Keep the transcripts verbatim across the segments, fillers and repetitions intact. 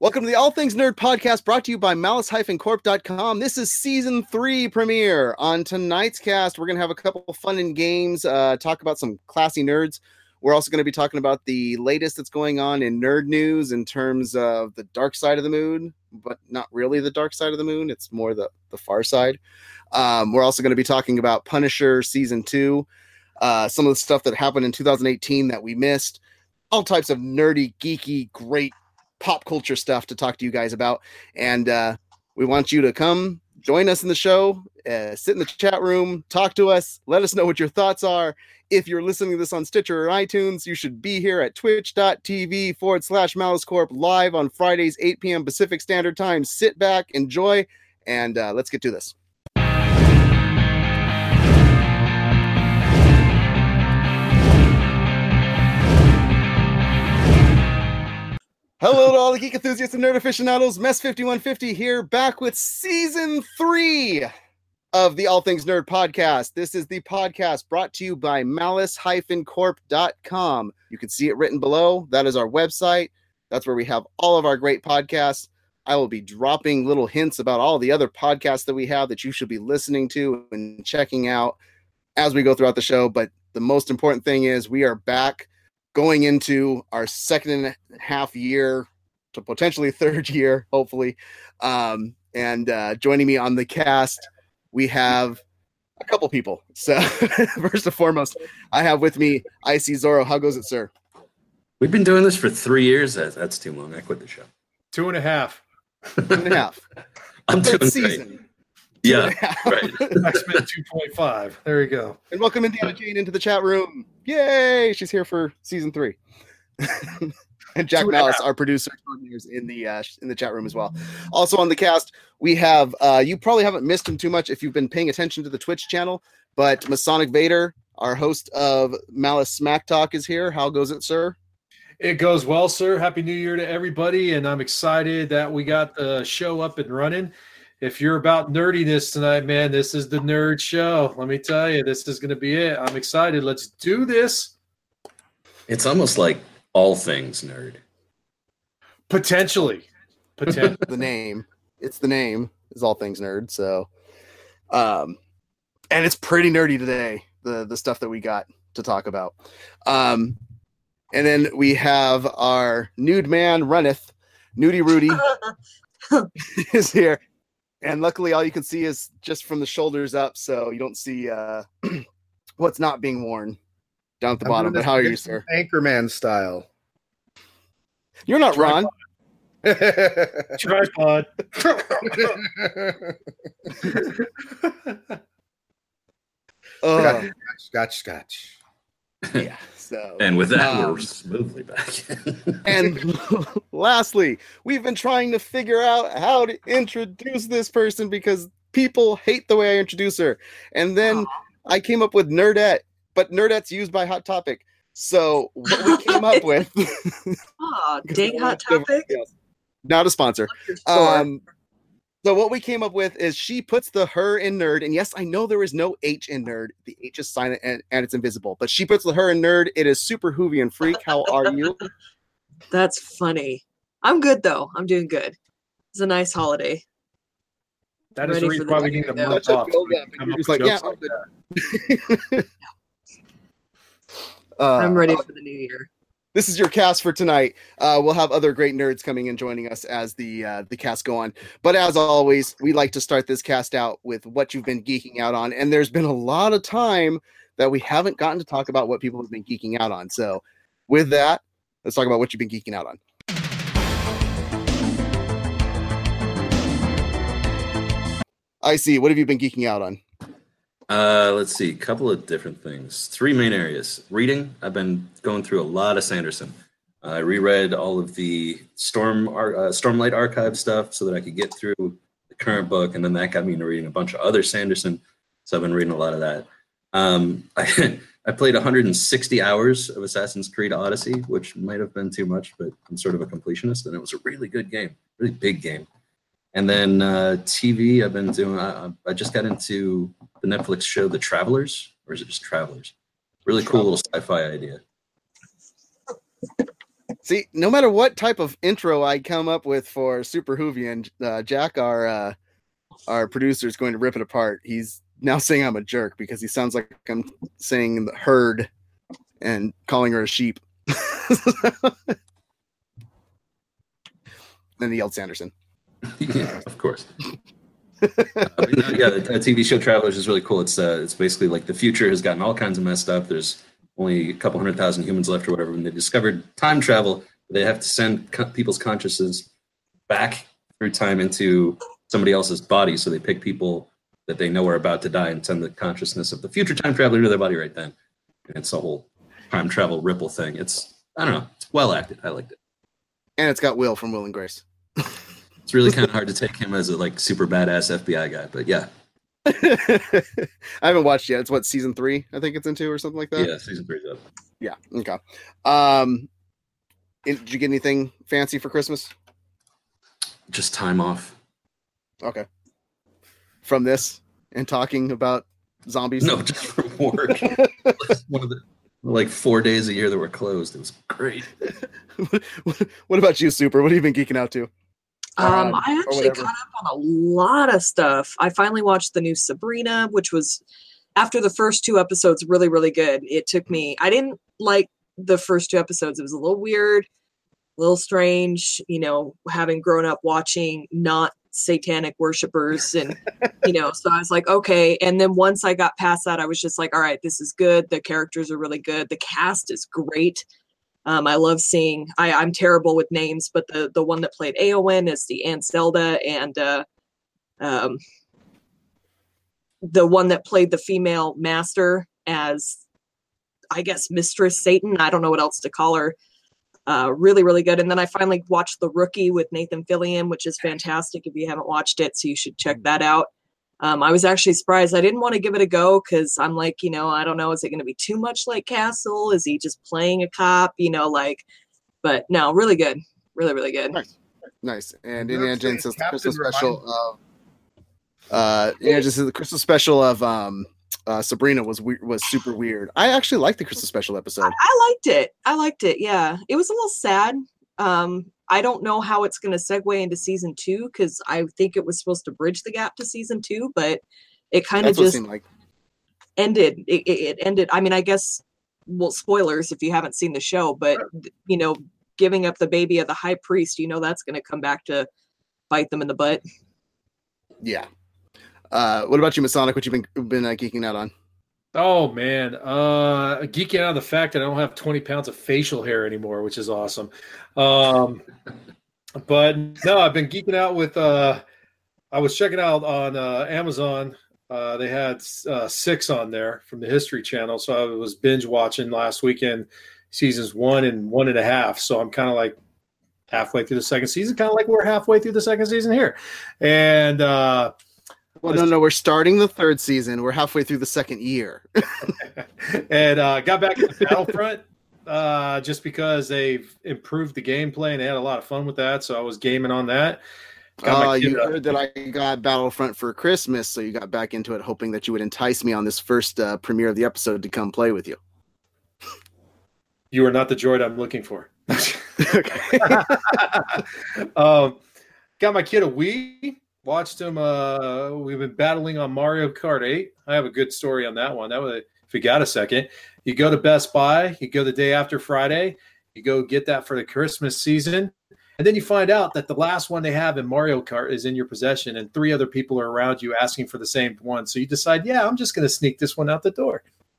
Welcome to the All Things Nerd podcast brought to you by malice dash corp dot com. This is season three premiere. On tonight's cast, we're going to have a couple of fun and games, uh, talk about some classy nerds. We're also going to be talking about the latest that's going on in nerd news in terms of the dark side of the moon, but not really the dark side of the moon. It's more the, the far side. Um, we're also going to be talking about Punisher season two, uh, some of the stuff that happened in two thousand eighteen that we missed, all types of nerdy, geeky, great pop culture stuff to talk to you guys about. And uh, we want you to come join us in the show, uh, sit in the chat room, talk to us, let us know what your thoughts are. If you're listening to this on Stitcher or iTunes, you should be here at twitch.tv forward slash Malice Corp live on Fridays, eight p.m. Pacific Standard Time. Sit back, enjoy, and uh, let's get to this. Hello to all the geek enthusiasts and nerd aficionados. Mess fifty-one fifty here, back with season three of the All Things Nerd podcast. This is the podcast brought to you by malice dash corp dot com. You can see it written below. That is our website. That's where we have all of our great podcasts. I will be dropping little hints about all the other podcasts that we have that you should be listening to and checking out as we go throughout the show. But the most important thing is we are back going into our second and a half year to potentially third year, hopefully. Um, and uh, joining me on the cast, we have a couple people. So first and foremost, I have with me Icy Zorro. How goes it, sir? We've been doing this for three years. That, that's too long. I quit the show. Two and a half. Two and a half. I'm Third doing season. great. Yeah, right. X-Men two point five. There you go. And welcome Indiana Jane into the chat room. Yay! She's here for season three. And Jack Malice, our producer, is in the uh, in the chat room as well. Also on the cast, we have uh, you probably haven't missed him too much if you've been paying attention to the Twitch channel, but Masonic Vader, our host of Malice Smack Talk, is here. How goes it, sir? It goes well, sir. Happy New Year to everybody, and I'm excited that we got the show up and running. If you're about nerdiness tonight, man, this is the nerd show. Let me tell you, this is going to be it. I'm excited. Let's do this. It's almost like all things nerd. Potentially. Potentially. The name. It's the name is All Things Nerd. So, um, and it's pretty nerdy today, the, the stuff that we got to talk about. Um, and then we have our nude man, Runneth. Nudie Rudy is here. And luckily, all you can see is just from the shoulders up, so you don't see uh, what's not being worn down at the I'm bottom. But how are you, sir? Anchorman style. You're not Ron. Tripod. uh, scotch, scotch, scotch. Yeah. So, and with that, um, we're smoothly back. And lastly, we've been trying to figure out how to introduce this person because people hate the way I introduce her. And then Aww. I came up with Nerdette, but Nerdette's used by Hot Topic. So what we came up with... Aw, dang Hot Topic. Not a sponsor. Um, so what we came up with is she puts the her in nerd. And yes, I know there is no H in nerd. The H is silent and, and it's invisible. But she puts the her in nerd. It is Super Hoovian Freak. How are you? That's funny. I'm good, though. I'm doing good. It's a nice holiday. That is the reason why we need a month off. Just like, yeah, uh, I'm ready for the new year. This is your cast for tonight. Uh, we'll have other great nerds coming and joining us as the uh, the cast go on. But as always, we like to start this cast out with what you've been geeking out on. And there's been a lot of time that we haven't gotten to talk about what people have been geeking out on. So with that, let's talk about what you've been geeking out on. I see. What have you been geeking out on? Uh, let's see, a couple of different things. Three main areas. Reading, I've been going through a lot of Sanderson. Uh, I reread all of the Storm uh, Stormlight Archive stuff so that I could get through the current book, and then that got me into reading a bunch of other Sanderson, so I've been reading a lot of that. Um, I, I played one hundred sixty hours of Assassin's Creed Odyssey, which might have been too much, but I'm sort of a completionist, and it was a really good game, really big game. And then uh, T V, I've been doing, I, I just got into the Netflix show The Travelers, or is it just Travelers? Really cool little sci-fi idea. See, no matter what type of intro I come up with for Super Hoovian, uh, Jack, our uh, our producer, is going to rip it apart. He's now saying I'm a jerk because he sounds like I'm saying the herd and calling her a sheep. Then he yelled Sanderson. Yeah, of course. I mean, yeah, the T V show Travelers is really cool. It's uh, it's basically like the future has gotten all kinds of messed up. There's only a couple hundred thousand humans left or whatever. When they discovered time travel, they have to send co- people's consciousness back through time into somebody else's body. So they pick people that they know are about to die and send the consciousness of the future time traveler to their body right then. And it's a whole time travel ripple thing. It's, I don't know, it's well acted. I liked it. And it's got Will from Will and Grace. It's really kind of hard to take him as a like super badass F B I guy, but yeah. I haven't watched yet. It's what, season three, I think it's into, or something like that? Yeah, season three's up. Yeah, okay. Um, did you get anything fancy for Christmas? Just time off. Okay. From this and talking about zombies? No, just from work. One of the like four days a year that were closed. It was great. What about you, Super? What have you been geeking out to? Um, Um, I or actually whatever. caught up on a lot of stuff. I finally watched the new Sabrina, which was after the first two episodes, really, really good. It took me, I didn't like the first two episodes. It was a little weird, a little strange, you know, having grown up watching not satanic worshipers and, you know, so I was like, okay. And then once I got past that, I was just like, all right, this is good. The characters are really good. The cast is great. Um, I love seeing, I, I'm terrible with names, but the, the one that played Eowyn is the Aunt Zelda, and uh, um, the one that played the female master as, I guess, Mistress Satan. I don't know what else to call her. Uh, really, really good. And then I finally watched The Rookie with Nathan Fillion, which is fantastic. If you haven't watched it, so you should check that out. Um, I was actually surprised. I didn't want to give it a go because I'm like, you know, I don't know. Is it going to be too much like Castle? Is he just playing a cop? You know, like, but no, really good. Really, really good. Nice. Nice. And You know, Indiana Jones the says the Christmas captain special of uh Indiana Jones says the Christmas special of um uh Sabrina was we- was super weird. I actually liked the Christmas special episode. I liked it. I liked it. Yeah. It was a little sad. Um, I don't know how it's going to segue into season two because I think it was supposed to bridge the gap to season two, but it kind of That's what it just seemed like. ended. It, it, it ended. I mean, I guess, well, spoilers if you haven't seen the show, but, you know, giving up the baby of the high priest, you know, that's going to come back to bite them in the butt. Yeah. Uh what about you, Masonic? What you been been uh, geeking out on? Oh man, uh, geeking out on the fact that I don't have twenty pounds of facial hair anymore, which is awesome. Um, but no, I've been geeking out with. Uh, I was checking out on uh, Amazon. Uh, they had uh, six on there from the History Channel, so I was binge watching last weekend, seasons one and one and a half. So I'm kind of like halfway through the second season, kind of like we're halfway through the second season here, and. Uh, Well, no, no, we're starting the third season. We're halfway through the second year. and uh, got back to Battlefront uh, just because they've improved the gameplay and they had a lot of fun with that. So I was gaming on that. Got Uh, my kid you up. heard that I got Battlefront for Christmas, so you got back into it hoping that you would entice me on this first uh, premiere of the episode to come play with you. You are not the droid I'm looking for. Okay. um, got my kid a Wii. Watched him. Uh, we've been battling on Mario Kart eight. I have a good story on that one. That was, if you got a second, you go to Best Buy. You go the day after Friday. You go get that for the Christmas season, and then you find out that the last one they have in Mario Kart is in your possession, and three other people are around you asking for the same one. So you decide, yeah, I'm just going to sneak this one out the door.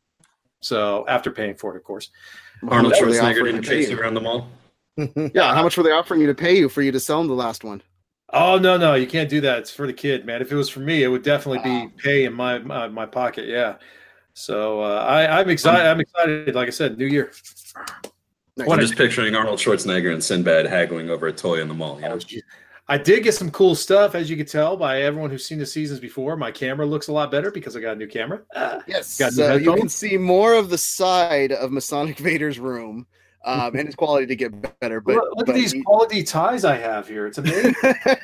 So after paying for it, of course. Arnold How much were they Schwarzenegger offering didn't to pay chase you? you around the mall. Yeah, how much were they offering you to pay you for you to sell them the last one? Oh no, no, you can't do that. It's for the kid, man. If it was for me, it would definitely be Wow. pay in my my, my pocket. Yeah. So uh, I, I'm excited. I'm excited. Like I said, New Year. Nice. What I'm a- just picturing Arnold Schwarzenegger and Sinbad haggling over a toy in the mall. You know? I did get some cool stuff, as you can tell by everyone who's seen the seasons before. My camera looks a lot better because I got a new camera. Ah. Yes, Got new so you can headphones? see more of the side of Masonic Vader's room, um, and his quality to get better. But look look but at these he- quality ties I have here. It's amazing.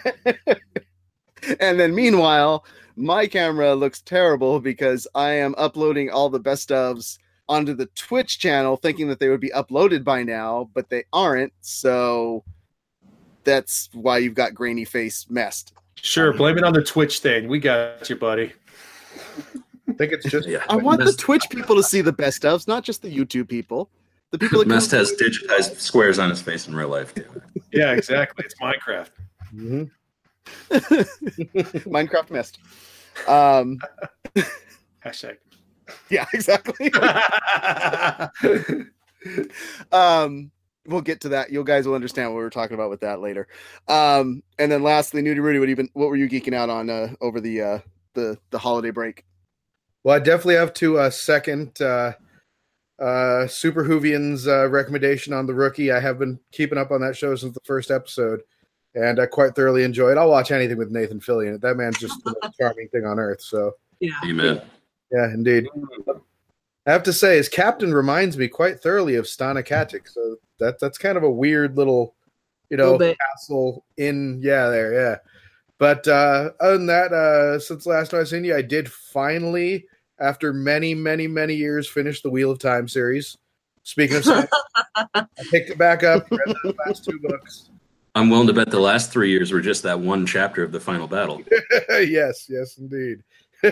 and then meanwhile, my camera looks terrible because I am uploading all the best ofs onto the Twitch channel thinking that they would be uploaded by now, but they aren't. So that's why you've got grainy face messed. Sure, blame it on the Twitch thing. We got you, buddy. I think it's just. Yeah. I want Mest- the Twitch people to see the best ofs, not just the YouTube people. The people that Mest come- has digitized squares on his face in real life. Too. Yeah, exactly. It's Minecraft. Mhm. Minecraft mist. Um, Hashtag. yeah, exactly. um, we'll get to that. You guys will understand what we were talking about with that later. Um, and then lastly, Nudie Rudy, what even what were you geeking out on uh, over the uh, the the holiday break? Well, I definitely have to uh, second uh, uh, Super Hoovian's uh, recommendation on The Rookie. I have been keeping up on that show since the first episode, and I quite thoroughly enjoy it. I'll watch anything with Nathan Fillion. That man's just the most charming thing on earth. So, Yeah. Amen. yeah, indeed. I have to say, his captain reminds me quite thoroughly of Stana Katic. So that that's kind of a weird little, you know, Little bit. castle in, yeah, there, yeah. But uh, other than that, uh, since last time I seen you, I did finally, after many, many, many years, finish the Wheel of Time series. Speaking of science, I picked it back up, read the last two books. I'm willing to bet the last three years were just that one chapter of the final battle. Yes, yes, indeed.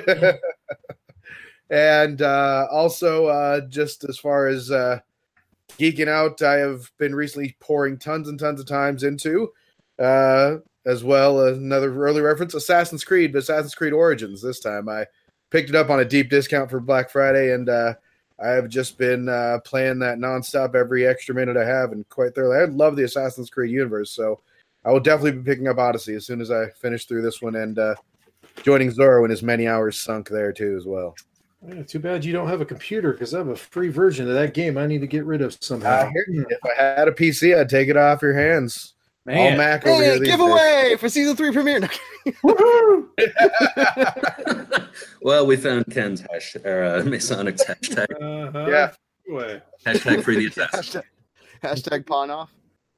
And uh, also, uh, just as far as uh, geeking out, I have been recently pouring tons and tons of times into, uh, as well as another early reference, Assassin's Creed, but Assassin's Creed Origins this time. I picked it up on a deep discount for Black Friday, and uh, I have just been uh, playing that nonstop every extra minute I have, and quite thoroughly. I love the Assassin's Creed universe, so I will definitely be picking up Odyssey as soon as I finish through this one, and uh, joining Zoro in his many hours sunk there too as well. Yeah, too bad you don't have a computer because I have a free version of that game I need to get rid of somehow. I hear you. If I had a P C, I'd take it off your hands. All Man. Mac over here. Hey, these giveaway for season three premiere. Well, we found Ken's hash or uh, Masonic's hashtag. Uh-huh. Yeah. Anyway. Hashtag free the assassin. hashtag, hashtag pawn off.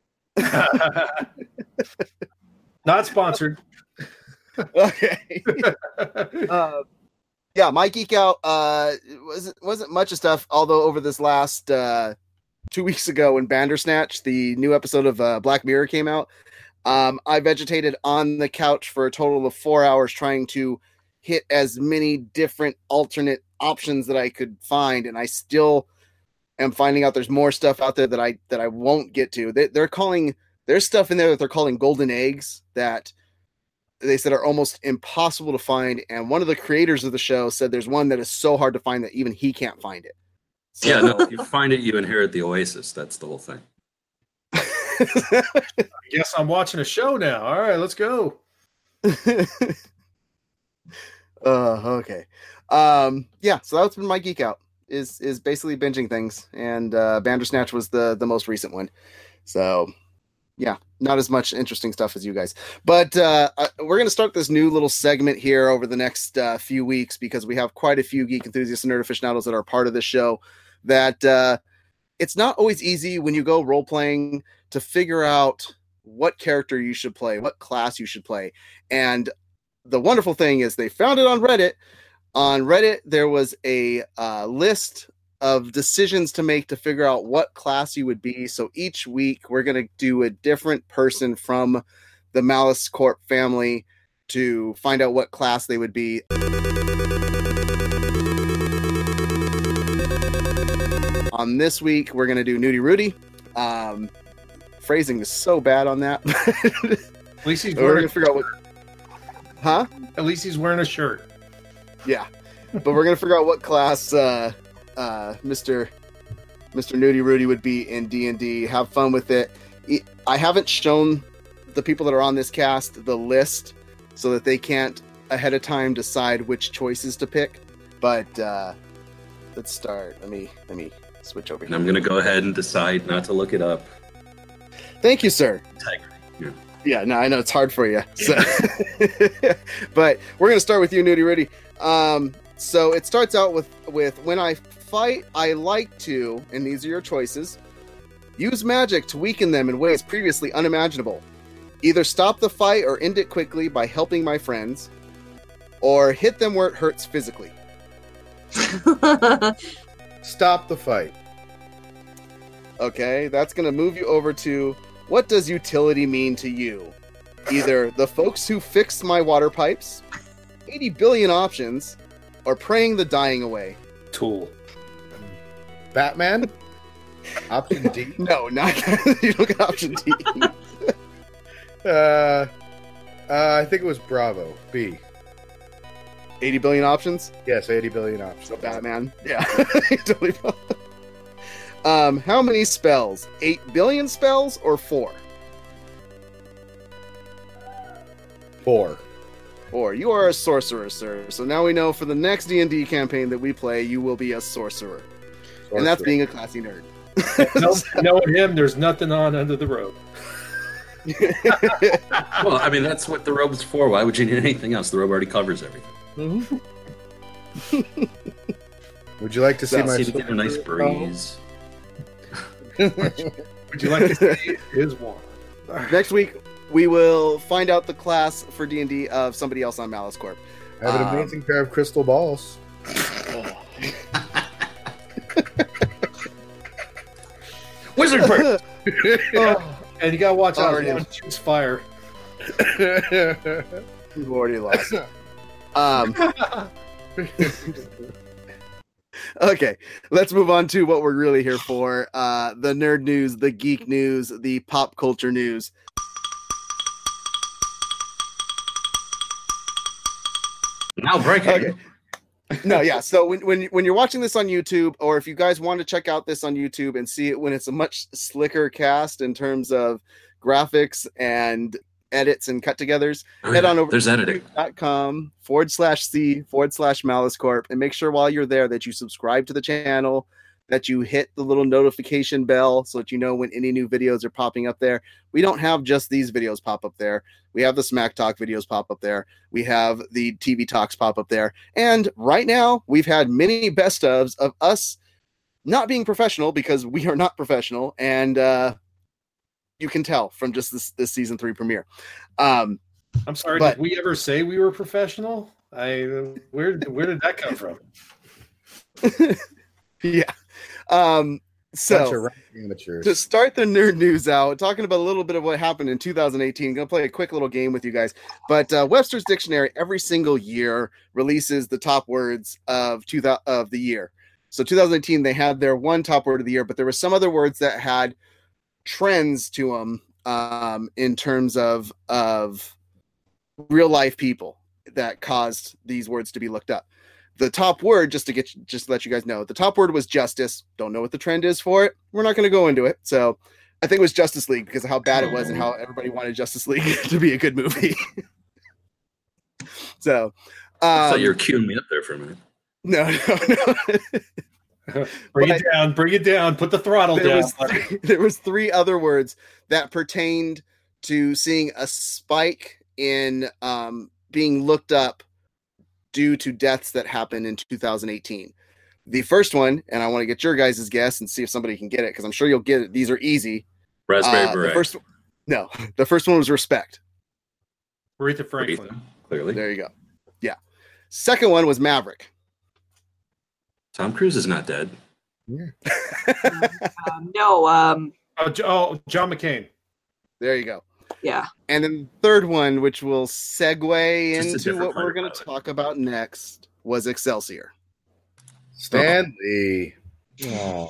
Not sponsored. Okay. uh, yeah, my geek out uh, wasn't wasn't much of stuff. Although over this last uh, two weeks ago, when Bandersnatch, the new episode of uh, Black Mirror came out, um, I vegetated on the couch for a total of four hours trying to hit as many different alternate options that I could find, and I still am finding out there's more stuff out there that I that I won't get to. They, they're calling there's stuff in there that they're calling golden eggs that they said are almost impossible to find. And one of the creators of the show said there's one that is so hard to find that even he can't find it. So, Yeah, no, if you find it, you inherit the oasis. That's the whole thing. I guess I'm watching a show now. All right, let's go. uh, okay. Um, yeah, so that's been my geek out is is basically binging things. And uh, Bandersnatch was the the most recent one. So yeah, not as much interesting stuff as you guys. But uh, we're going to start this new little segment here over the next uh, few weeks because we have quite a few geek enthusiasts and nerd aficionados that are part of this show that uh, it's not always easy when you go role-playing to figure out what character you should play, what class you should play. And the wonderful thing is they found it on Reddit. On Reddit, there was a uh, list of decisions to make to figure out what class you would be. So each week we're going to do a different person from the Malice Corp family to find out what class they would be. On this week, we're going to do Nudie Rudy. Um, phrasing is so bad on that. At least he's we're wearing going to figure out what... Huh? At least he's wearing a shirt. Yeah. But we're going to figure out what class... Uh, Uh, Mister Mister Nudie Rudy would be in D and D. Have fun with it. I haven't shown the people that are on this cast the list so that they can't ahead of time decide which choices to pick. But uh, let's start. Let me let me switch over And here. I'm going to go ahead and decide not to look it up. Thank you, sir. Integrity. Yeah. Yeah, no, I know it's hard for you. So. But we're going to start with you, Nudie Rudy. Um, so it starts out with, with when I fight, I like to, and these are your choices, use magic to weaken them in ways previously unimaginable. Either stop the fight or end it quickly by helping my friends, or hit them where it hurts physically. Stop the fight. Okay, that's going to move you over to what does utility mean to you? Either the folks who fixed my water pipes, eighty billion options, or praying the dying away. Tool. Batman? Option D? No, not you don't get option D. Uh, uh, I think it was Bravo. B. eighty billion options? Yes, eighty billion options. So Batman. Yeah. Totally. Um, how many spells? eight billion spells or four? Four. Four. You are a sorcerer, sir. So now we know for the next D and D campaign that we play, you will be a sorcerer. Sorcerer. And that's being a classy nerd. No, knowing him, there's nothing on under the robe. Well, I mean, that's what the robe's for. Why would you need anything else? The robe already covers everything. Mm-hmm. Would you like to see So, my See to get a nice breeze. Would you like to see his wand? Next week, we will find out the class for D and D of somebody else on Malice Corp. I have an Um, amazing pair of crystal balls. Wizard bird. Oh, And you gotta watch out. Already. One shoots fire. we've already lost. Um, okay, let's move on to what we're really here for. Uh, the nerd news, the geek news, the pop culture news. Now breaking. Okay. No, yeah. So when, when when you're watching this on YouTube, or if you guys want to check out this on YouTube and see it when it's a much slicker cast in terms of graphics and edits and cut-togethers, Oh, head yeah. on over There's to editing. youtube.com forward slash C forward slash Malice Corp, and make sure while you're there that you subscribe to the channel, that you hit the little notification bell so that you know when any new videos are popping up there. We don't have just these videos pop up there. We have the Smack Talk videos pop up there. We have the T V Talks pop up there. And right now, we've had many best ofs of us not being professional, because we are not professional. And uh, you can tell from just this, this season three premiere. Um, I'm sorry, But- did we ever say we were professional? I where where did that come from? yeah. Um, so. Bunch of rank amateurs. To start the nerd news out, talking about a little bit of what happened in two thousand eighteen, gonna play a quick little game with you guys. But uh, Webster's Dictionary every single year releases the top words of two thousand of the year. So two thousand eighteen, they had their one top word of the year, but there were some other words that had trends to them um, in terms of of real life people that caused these words to be looked up. The top word, just to get just to let you guys know, the top word was justice. Don't know what the trend is for it. We're not going to go into it. So I think it was Justice League because of how bad it was and how everybody wanted Justice League to be a good movie. so, I um, thought you were queuing me up there for a minute. no, no, no. Bring But- it down, bring it down, put the throttle there down. was three, there was three other words that pertained to seeing a spike in um, being looked up due to deaths that happened in two thousand eighteen. The first one, and I want to get your guys' guess and see if somebody can get it, because I'm sure you'll get it. These are easy. Raspberry Uh, beret. the first, no, the first one was respect. Aretha Franklin. Aretha, clearly. There you go. Yeah. Second one was Maverick. Tom Cruise is not dead. Um, no, um, Oh, Jo- oh, John McCain. There you go. yeah. And then the third one, which will segue Just a into different what we're fighter going to pilot. talk about next, was Excelsior. Stanley. Oh.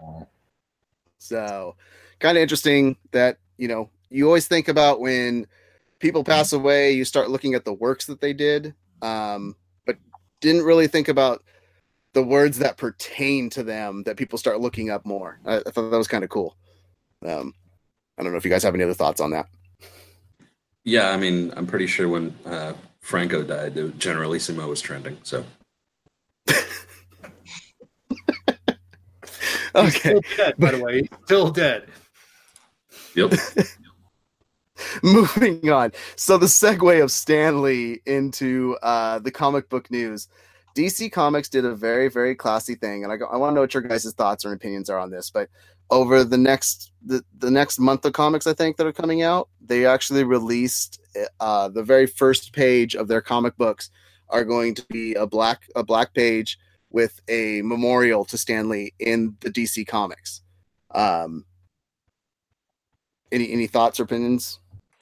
So kind of interesting that, you know, you always think about when people pass away, you start looking at the works that they did, um, but didn't really think about the words that pertain to them that people start looking up more. I, I thought that was kind of cool. Um, I don't know if you guys have any other thoughts on that. Yeah, I mean, I'm pretty sure when uh, Franco died, it, Generalissimo was trending. So He's Okay. still dead, by the way. He's still dead. yep. Moving on. So the segue of Stanley into uh, the comic book news. D C Comics did a very, very classy thing, and I, go- I want to know what your guys' thoughts or opinions are on this. But over the next the, the next month of comics, I think, that are coming out, they actually released uh, the very first page of their comic books are going to be a black a black page with a memorial to Stan Lee in the D C comics. Um, any any thoughts or opinions?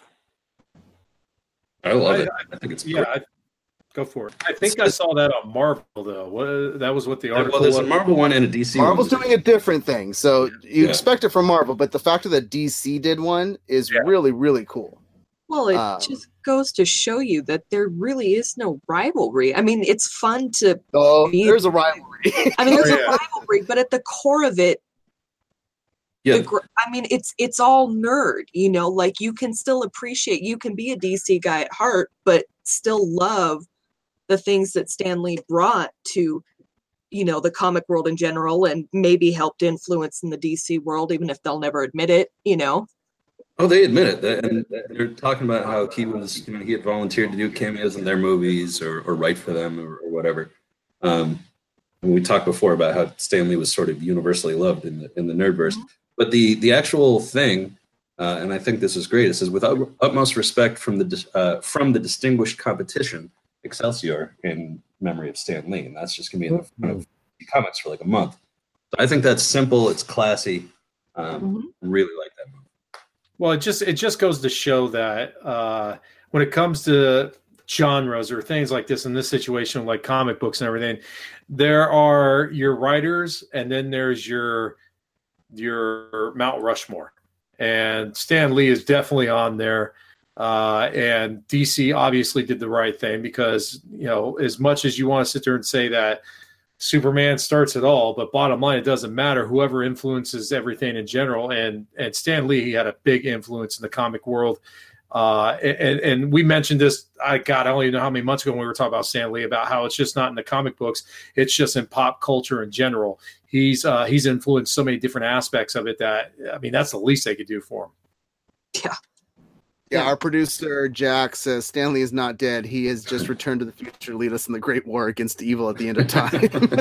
I love I, it. I, I think it's yeah, great. I, go for it. I think I saw that on Marvel though. What that was what the article Well, there's a was. Marvel one and a D C Marvel's one. doing a different thing, so you Yeah. expect it from Marvel, but the fact that D C did one is Yeah. really, really cool. Well, it Um, just goes to show you that there really is no rivalry. I mean, it's fun to Oh, be- there's a rivalry. I mean, there's Oh, a yeah. rivalry, but at the core of it, Yeah, the gr- I mean, it's it's all nerd, you know. Like you can still appreciate, you can be a D C guy at heart, but still love the things that Stan Lee brought to, you know, the comic world in general, and maybe helped influence in the D C world, even if they'll never admit it, you know. oh, they admit it, That- and they're talking about how he was, you know, he had volunteered to do cameos in their movies or, or write for them or, or whatever. Um, and we talked before about how Stan Lee was sort of universally loved in the in the nerdverse. But the the actual thing, uh, and I think this is great. It says, with ut- utmost respect from the dis- uh, from the distinguished competition, Excelsior, in memory of Stan Lee, and that's just gonna be in the front of the comics for like a month. So I think that's simple. It's classy. Um, Really like that movie. Well, it just it just goes to show that uh, when it comes to genres or things like this in this situation, like comic books and everything, there are your writers, and then there's your your Mount Rushmore, and Stan Lee is definitely on there. Uh, and D C obviously did the right thing because, you know, as much as you want to sit there and say that Superman starts it all, but bottom line, it doesn't matter. Whoever influences everything in general, and and Stan Lee, he had a big influence in the comic world. Uh, and and we mentioned this. I God, I don't even know how many months ago when we were talking about Stan Lee, about how it's just not in the comic books; it's just in pop culture in general. He's uh, he's influenced so many different aspects of it that, I mean, that's the least they could do for him. Yeah. Yeah, Yeah. our producer Jack says Stanley is not dead. He has just returned to the future to lead us in the great war against evil at the end of time.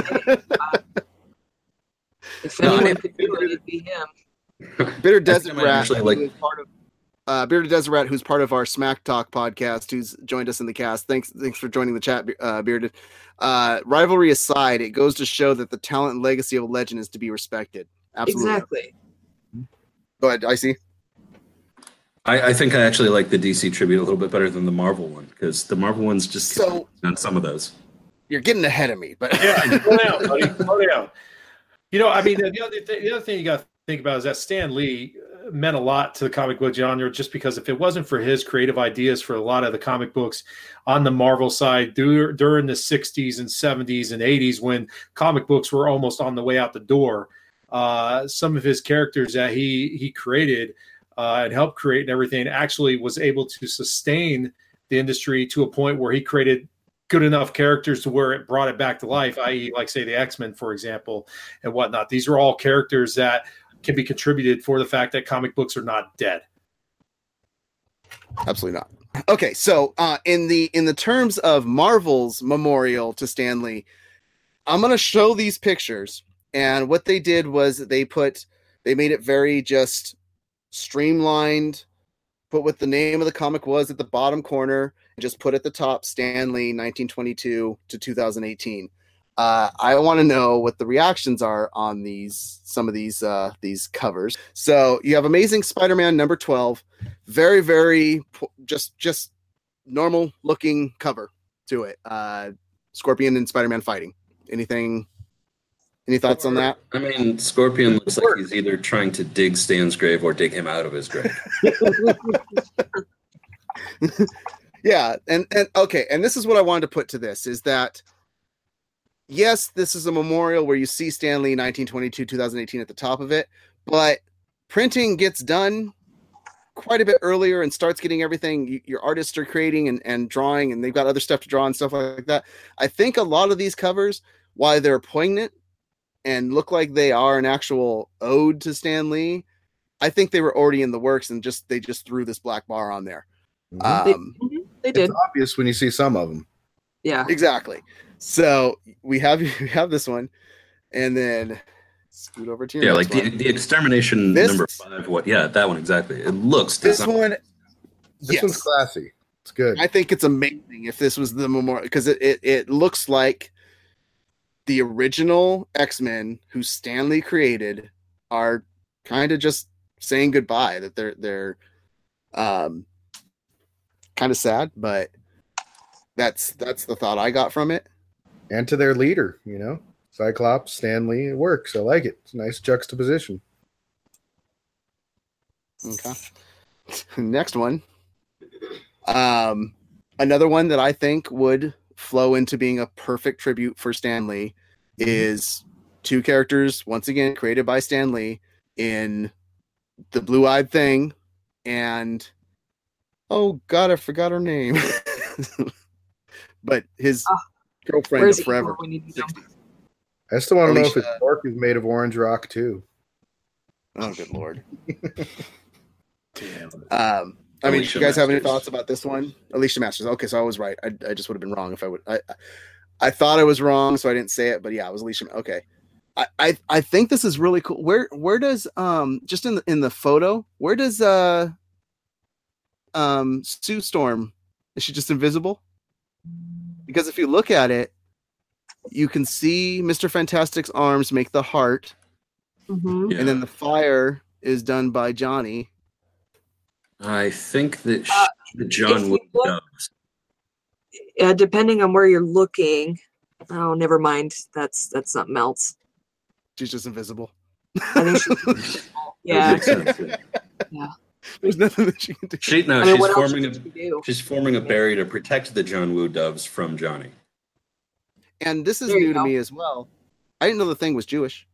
If No, I anyone mean- could do it, it'd be him. Bitter I Desert think I might Rat, actually who like- is part of uh, Bearded Desert Rat, who's part of our Smack Talk podcast, who's joined us in the cast. Thanks, thanks for joining the chat, uh, Bearded. Uh, rivalry aside, it goes to show that the talent and legacy of a legend is to be respected. Absolutely. Exactly. Go ahead, I see. I, I think I actually like the D C tribute a little bit better than the Marvel one, because the Marvel one's just So- on some of those. You're getting ahead of me, but Yeah, slow down, buddy. Slow down. You know, I mean, the other, th- the other thing you got to think about is that Stan Lee meant a lot to the comic book genre, just because if it wasn't for his creative ideas for a lot of the comic books on the Marvel side dur- during the sixties and seventies and eighties, when comic books were almost on the way out the door, uh, some of his characters that he he created uh, and helped create and everything actually was able to sustain the industry to a point where he created good enough characters to where it brought it back to life, that is, like, say, the X-Men, for example, and whatnot. These are all characters that can be contributed for the fact that comic books are not dead. absolutely not. Okay, so uh, in the in the terms of Marvel's memorial to Stan Lee, I'm gonna show these pictures, and what they did was they put they made it very just streamlined, put what the name of the comic was at the bottom corner, and just put at the top Stan Lee nineteen twenty-two to two thousand eighteen. Uh, I want to know what the reactions are on these some of these uh, these covers. So you have Amazing Spider-Man number twelve, very very po- just just normal looking cover to it. Uh, Scorpion and Spider-Man fighting. Anything? Any thoughts on that? I mean, Scorpion looks like he's either trying to dig Stan's grave or dig him out of his grave. Yeah, and and okay, and this is what I wanted to put to this is that yes, this is a memorial where you see Stan Lee nineteen twenty-two to twenty eighteen at the top of it, but printing gets done quite a bit earlier and starts getting everything you, your artists are creating and, and drawing, and they've got other stuff to draw and stuff like that. I think a lot of these covers, while they're poignant and look like they are an actual ode to Stan Lee, I think they were already in the works and just they just threw this black bar on there. Mhm. Um, Mhm, They did. It's obvious when you see some of them. Yeah. Exactly. So we have we have this one, and then scoot over to your Yeah, next like the, one. the extermination This- number five. What? Yeah, that one exactly. It looks. This designed- one, this Yes. one's classy. It's good. I think it's amazing if this was the memorial because it, it it looks like the original X-Men who Stan Lee created are kind of just saying goodbye, that they're they're um kind of sad, but that's that's the thought I got from it. And to their leader, you know, Cyclops, Stan Lee, it works. I like it. It's a nice juxtaposition. Okay. Next one. Um, another one that I think would flow into being a perfect tribute for Stan Lee is two characters, once again, created by Stan Lee in The Blue-Eyed Thing and, oh God, I forgot her name. But his oh, girlfriend of forever. I still want to know if his Alicia- fork is made of orange rock too. Oh, good Lord. Damn. Um, I mean, Alicia you guys have any Masters. thoughts about this one? Alicia Masters. Okay, so I was right. I, I just would have been wrong if I would. I, I thought I was wrong, so I didn't say it. But yeah, it was Alicia. Okay, I, I, I think this is really cool. Where where does um just in the in the photo, where does uh um Sue Storm, is she just invisible? Because if you look at it, you can see Mister Fantastic's arms make the heart, Mm-hmm. Yeah. and then the fire is done by Johnny. I think that sh- Uh, the if John you Wood look- doves. Uh, depending on where you're looking. Oh, never mind. That's that's something else. She's just invisible. I think she, That yeah. makes sense, yeah. There's nothing that she can do. She, no, I mean, she's what else forming a should you do? she's forming a barrier to protect the John Woo doves from Johnny. And this is There you new to go. me as well. I didn't know the thing was Jewish.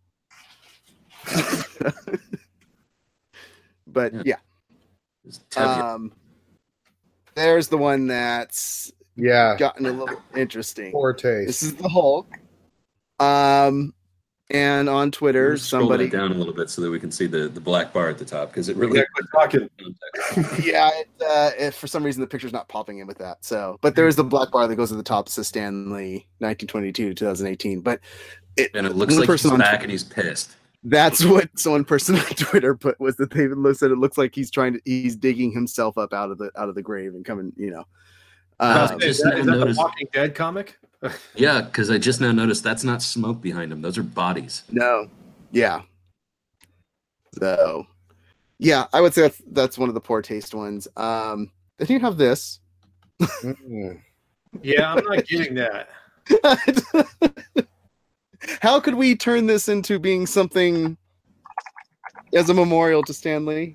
But Yeah. yeah, It's Tevye. um, there's the one that's Yeah, gotten a little interesting. poor This taste. is the Hulk. Um, and on Twitter, Let's scroll somebody, that down a little bit so that we can see the, the black bar at the top because it really. Yeah, quit talking. yeah, it, uh, if for some reason the picture's not popping in with that. So, but there is the black bar that goes at the top. It says Stanley, nineteen twenty-two to twenty eighteen. But it, And it looks one like he's person on back and he's pissed. That's what one person on Twitter put, was that they said it looks like he's trying to he's digging himself up out of the out of the grave and coming, you know. Uh, Um, just Is that, now is that the noticed- Walking Dead comic? Yeah, because I just now noticed that's not smoke behind him; those are bodies. no, yeah. So, yeah, I would say that's that's one of the poor taste ones. Um, then you have this. Mm. Yeah, I'm not getting that. How could we turn this into being something as a memorial to Stan Lee?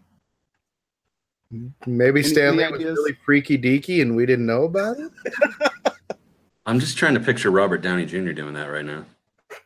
Maybe Any- Stanley any was ideas? really freaky deaky and we didn't know about it. I'm just trying to picture Robert Downey Junior doing that right now.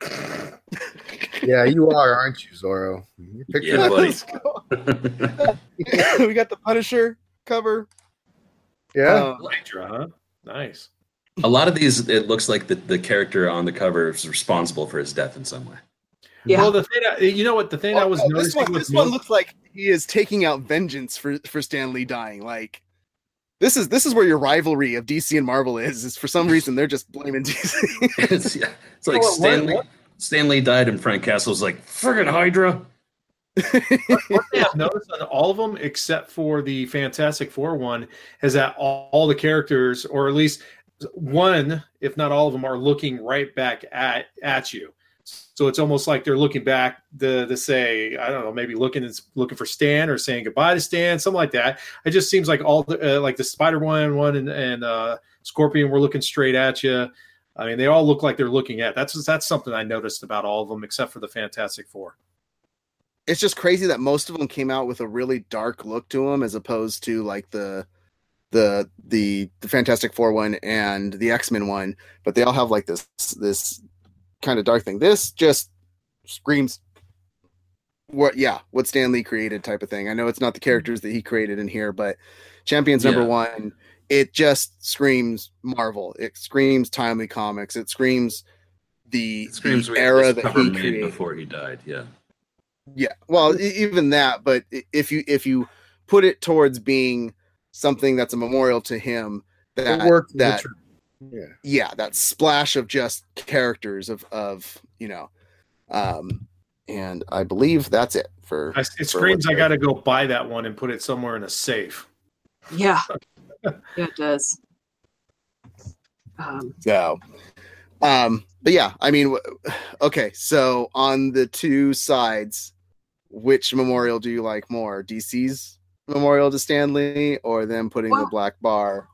Yeah, you are, aren't you, Zorro? You picture Yeah, that. buddy. Let's go. We got the Punisher cover. Yeah, Um, Hydra, huh? Nice. A lot of these, it looks like the, the character on the cover is responsible for his death in some way. Yeah. Well, the thing, I, you know what? The thing I was oh, this noticing one, with this one most- looks like he is taking out vengeance for for Stan Lee dying. Like this is this is where your rivalry of D C and Marvel is. Is for some reason they're just blaming D C. it's, yeah, it's like You know what, Stanley. what- Stanley died, and Frank Castle's like, "Friggin' Hydra." One thing I've noticed on all of them, except for the Fantastic Four one, is that all, all the characters, or at least one, if not all of them, are looking right back at at you. So it's almost like they're looking back to, to say, I don't know, maybe looking looking for Stan or saying goodbye to Stan, something like that. It just seems like all the uh, like the Spider one one and, and uh, Scorpion were looking straight at you. I mean, they all look like they're looking at. That's that's something I noticed about all of them, except for the Fantastic Four. It's just crazy that most of them came out with a really dark look to them, as opposed to like the the the the Fantastic Four one and the X-Men one. But they all have like this this kind of dark thing. This just screams what yeah what Stan Lee created type of thing. I know it's not the characters that he created in here, but Champions number Yeah. one, it just screams Marvel. It screams Timely Comics. It screams the, It screams the we had era this that cover he made created. before he died. Yeah, Yeah, well, e- even that, but i- if you if you put it towards being something that's a memorial to him, that it worked. that Yeah, yeah, that splash of just characters of of you know, um, and I believe that's it for. I, it for screams what's I got to go buy that one and put it somewhere in a safe. Yeah. Yeah, it does. Um, So, Um, but yeah, I mean, okay. So on the two sides, which memorial do you like more? D C's memorial to Stan Lee, or them putting Well, the black bar?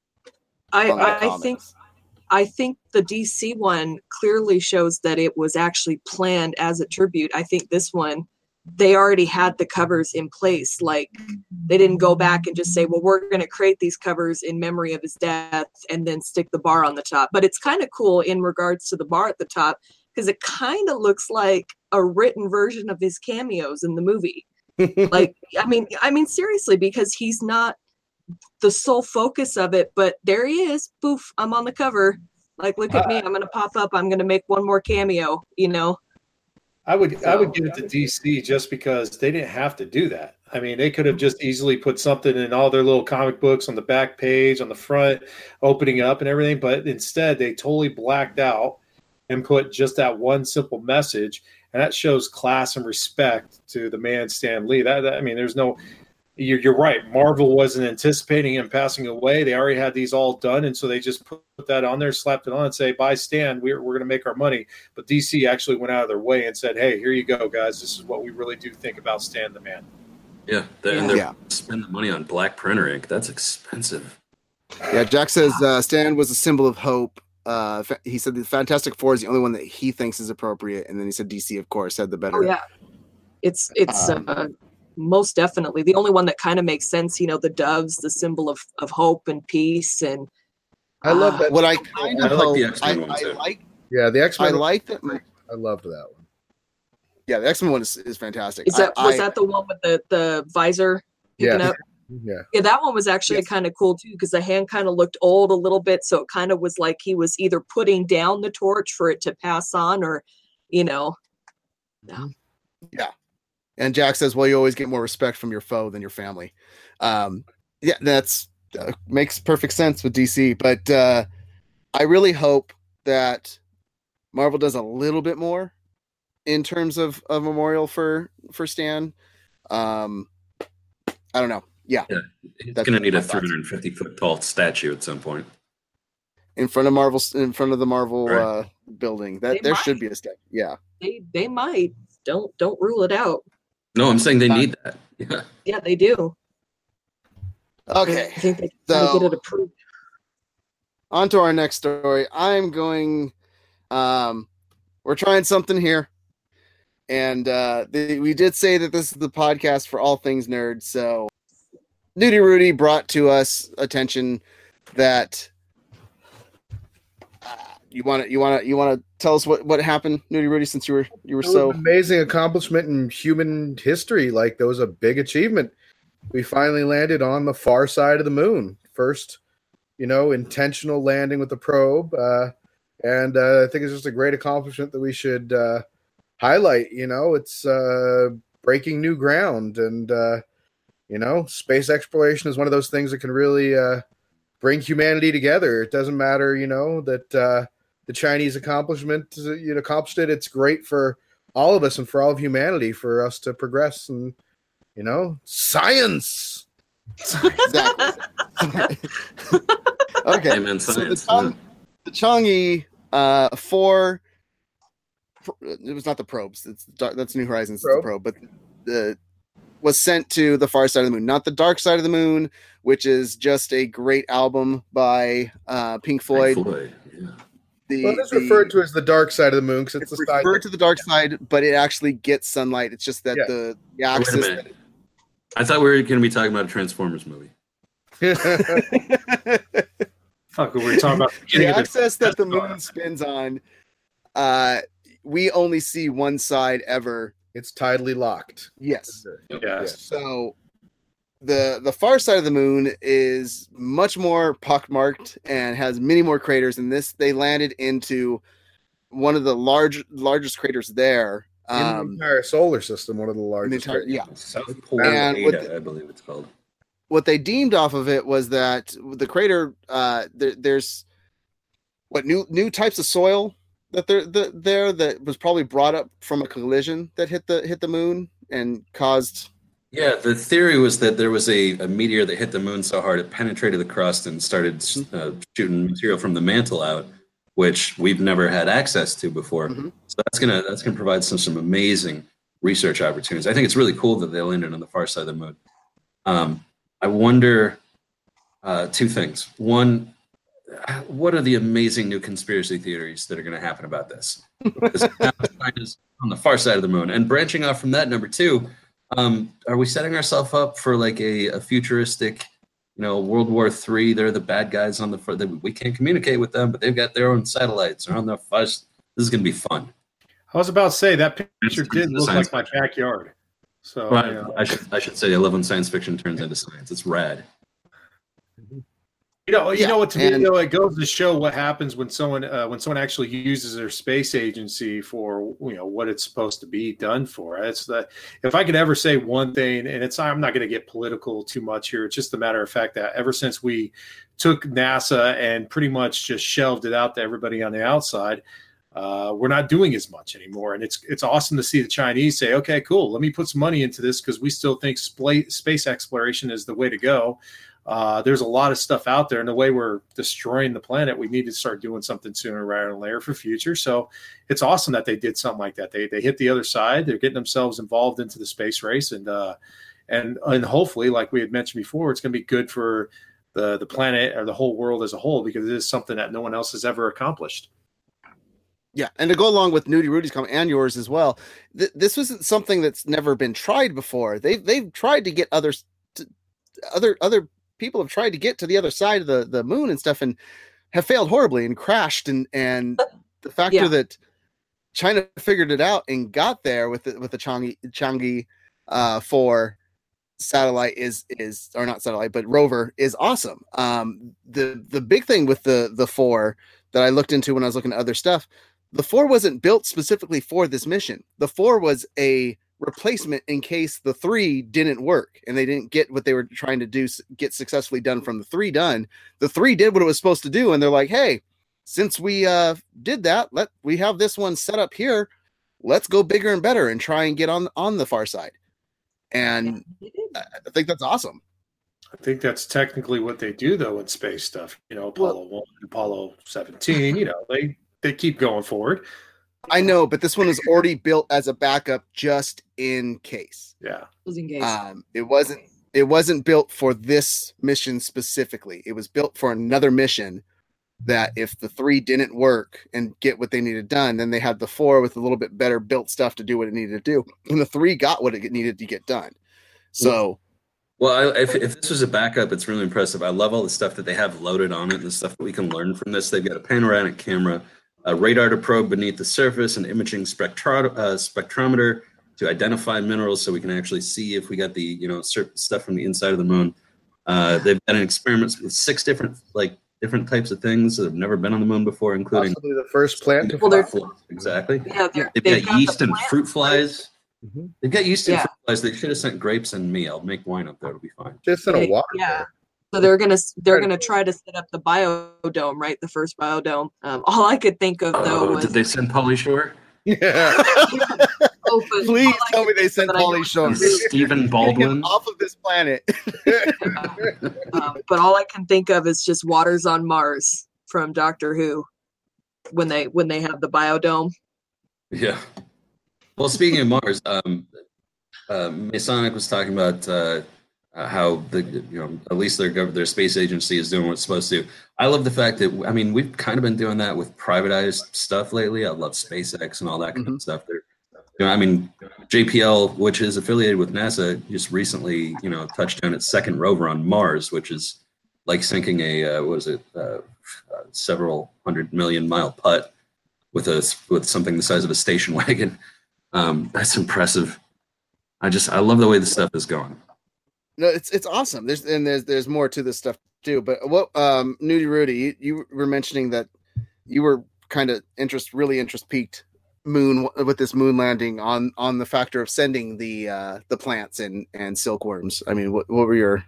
I, on the I comics? think I think the D C one clearly shows that it was actually planned as a tribute. I think this one, they already had the covers in place. Like, they didn't go back and just say, well, we're going to create these covers in memory of his death and then stick the bar on the top. But it's kind of cool in regards to the bar at the top, because it kind of looks like a written version of his cameos in the movie. Like, I mean, I mean, seriously, because he's not the sole focus of it, but there he is. Poof, I'm on the cover. Like, look at me. I'm going to pop up. I'm going to make one more cameo, you know? I would I So- would give it to D C just because they didn't have to do that. I mean, they could have just easily put something in all their little comic books on the back page, on the front, opening up and everything. But instead, they totally blacked out and put just that one simple message, and that shows class and respect to the man Stan Lee. That, that I mean, there's no. You're, you're right. Marvel wasn't anticipating him passing away. They already had these all done, and so they just put that on there, slapped it on, and say, "Bye, Stan. We're we're going to make our money." But D C actually went out of their way and said, "Hey, here you go, guys. This is what we really do think about Stan the Man." Yeah, they, and they're Yeah. spending money on black printer ink. That's expensive. Yeah, Jack says uh, Stan was a symbol of hope. Uh, fa- he said the Fantastic Four is the only one that he thinks is appropriate, and then he said D C, of course, had the better. Oh, yeah. It's, it's, Um, uh, most definitely the only one that kind of makes sense. You know, the doves, the symbol of, of hope and peace. And I love uh, that. What I kind I of like hope, the I, X-Men one, I too. like, Yeah, the X I Men. like that. I loved that one. Yeah, the X Men one is, is fantastic. Is that I, was I- that the one with the the visor picking Yeah. up? Yeah, Yeah, that one was actually Yes. kind of cool too, because the hand kind of looked old a little bit, so it kind of was like he was either putting down the torch for it to pass on, or, you know, And Jack says, "Well, you always get more respect from your foe than your family." Um, yeah, that's uh, makes perfect sense with D C. But uh, I really hope that Marvel does a little bit more in terms of a memorial for for Stan. Um, I don't know. Yeah, It's That's going to need my a thoughts. three hundred fifty foot tall statue at some point. in front of Marvel, in front of the Marvel Right. uh, building, that They there should might. be a step. Yeah. they they might. Don't don't rule it out. No, I'm saying they Uh, need that. Yeah. Yeah, they do. Okay. I think they gotta So- get it approved. On to our next story. I'm going. Um, we're trying something here, and uh, the, we did say that this is the podcast for all things nerd. So, Nudie Rudy brought to us attention that uh, you want to you want to you want to tell us what what happened, Nudie Rudy, since you were you were it was so an amazing accomplishment in human history. Like, that was a big achievement. We finally landed on the far side of the moon. First, you know, intentional landing with the probe, uh, and uh, I think it's just a great accomplishment that we should uh, highlight. You know, it's uh, breaking new ground, and uh, you know, space exploration is one of those things that can really uh, bring humanity together. It doesn't matter, you know, that uh, the Chinese accomplishment, you know, accomplished it. It's great for all of us and for all of humanity, for us to progress and, you know, science. exactly. Okay. Amen, So the, science. Chong, the Chang'e uh, four, it was not the probes. It's Dar- that's New Horizons, it's the Probe. probe, but the was sent to the far side of the moon, not the dark side of the moon, which is just a great album by uh, Pink Floyd. Pink Floyd, yeah. The, Well, it's the- referred to as the dark side of the moon because it's it's the side. referred to the dark side, but it actually gets sunlight. It's just that Yeah. the, the Oh, wait a axis. minute. I thought we were going to be talking about a Transformers movie. Fuck, we were talking about the the beginning of the- axis that the moon spins on, uh, we only see one side ever. It's tidally locked. Yes. Yes. So the the far side of the moon is much more pockmarked and has many more craters. And this they landed into one of the large largest craters there. In the Um, entire solar system, one of the in the largest. entire, yeah. South Pole And Ada, with the- I believe it's called. What they deemed off of it was that the crater, uh, there, there's what new new types of soil that there the, there that was probably brought up from a collision that hit the hit the moon and caused. Yeah, the theory was that there was a, a meteor that hit the moon so hard it penetrated the crust and started uh, shooting material from the mantle out. which we've never had access to before. Mm-hmm. So that's gonna that's gonna provide some some amazing research opportunities. I think it's really cool that they landed on the far side of the moon. Um, I wonder uh, two things. One, what are the amazing new conspiracy theories that are going to happen about this? Because China's on the far side of the moon. And branching off from that, number two, um, are we setting ourselves up for like a, a futuristic, you know, World War Three? They're the bad guys on the front. We can't communicate with them, but they've got their own satellites. They're on the far. This is going to be fun. I was about to say that picture did look like my backyard. So well, you know. I should I should say I love when science fiction turns into science. It's rad. You know, you yeah, know what? To me, and, you know, it goes to show what happens when someone uh, when someone actually uses their space agency for you know what it's supposed to be done for. It's that if I could ever say one thing, and it's I'm not going to get political too much here. It's just a matter of fact that ever since we took NASA and pretty much just shelved it out to everybody on the outside, uh, we're not doing as much anymore. And it's it's awesome to see the Chinese say, okay, cool, let me put some money into this because we still think sp- space exploration is the way to go. Uh, there's a lot of stuff out there, and the way we're destroying the planet, we need to start doing something sooner rather than later for future. So it's awesome that they did something like that. They they hit the other side. They're getting themselves involved into the space race, and uh, and and hopefully, like we had mentioned before, it's going to be good for the the planet or the whole world as a whole because it is something that no one else has ever accomplished. Yeah, and to go along with Nudie Rudy's comment and yours as well, th- this wasn't something that's never been tried before. They've they've tried to get others, to, other other. people have tried to get to the other side of the, the moon and stuff and have failed horribly and crashed. And, and the factor yeah. that China figured it out and got there with the, with the Chang'e, Chang'e uh, four satellite is, is, or not satellite, but rover is awesome. Um, the, the big thing with the, the four that I looked into when I was looking at other stuff, the four wasn't built specifically for this mission. The four was a replacement in case the three didn't work and they didn't get what they were trying to do, get successfully done from the three done. The three did what it was supposed to do. And they're like, hey, since we uh, did that, let we have this one set up here. Let's go bigger and better and try and get on, on the far side. And I think that's awesome. I think that's technically what they do though in space stuff, you know, Apollo well, one, Apollo seventeen, you know, they, they keep going forward. I know, but this one was already built as a backup just in case. Yeah. Um, it wasn't it wasn't built for this mission specifically. It was built for another mission that if the three didn't work and get what they needed done, then they had the four with a little bit better built stuff to do what it needed to do. And the three got what it needed to get done. So well, I, if, if this was a backup, it's really impressive. I love all the stuff that they have loaded on it and the stuff that we can learn from this. They've got a panoramic camera, a radar to probe beneath the surface, an imaging spectro- uh, spectrometer to identify minerals so we can actually see if we got the, you know, certain stuff from the inside of the moon. Uh, they've done experiments with six different, like, different types of things that have never been on the moon before, including possibly the first plant to well, fly. Exactly. Yeah, they've, they've got, got yeast the and fruit flies. Mm-hmm. They've got yeast and yeah. fruit flies. They should have sent grapes and me. I'll make wine up there. It'll be fine. Just in a water. Yeah. So they're gonna they're gonna try to set up the biodome, right? The first biodome. Um, all I could think of though oh, was did they send Pauly Shore? Yeah. oh, Please tell me they sent Pauly Shore. Stephen Baldwin off of this planet. um, but all I can think of is just Waters on Mars from Doctor Who when they when they have the biodome. Yeah. Well, speaking of Mars, um, uh, Masonic was talking about. Uh, Uh, how the you know at least their gov- their space agency is doing what it's supposed to. I love the fact that I mean we've kind of been doing that with privatized stuff lately. I love SpaceX and all that kind mm-hmm. of stuff. There, you know, I mean J P L, which is affiliated with NASA, just recently you know touched down its second rover on Mars, which is like sinking a uh, what is it uh, uh, several hundred million mile putt with a with something the size of a station wagon. Um, that's impressive. I just I love the way this stuff is going. No, it's it's awesome. There's and there's there's more to this stuff too. But what um Nudie Rudy, you, you were mentioning that you were kind of interest really interest piqued moon with this moon landing on on the factor of sending the uh the plants and and silkworms. I mean, what what were your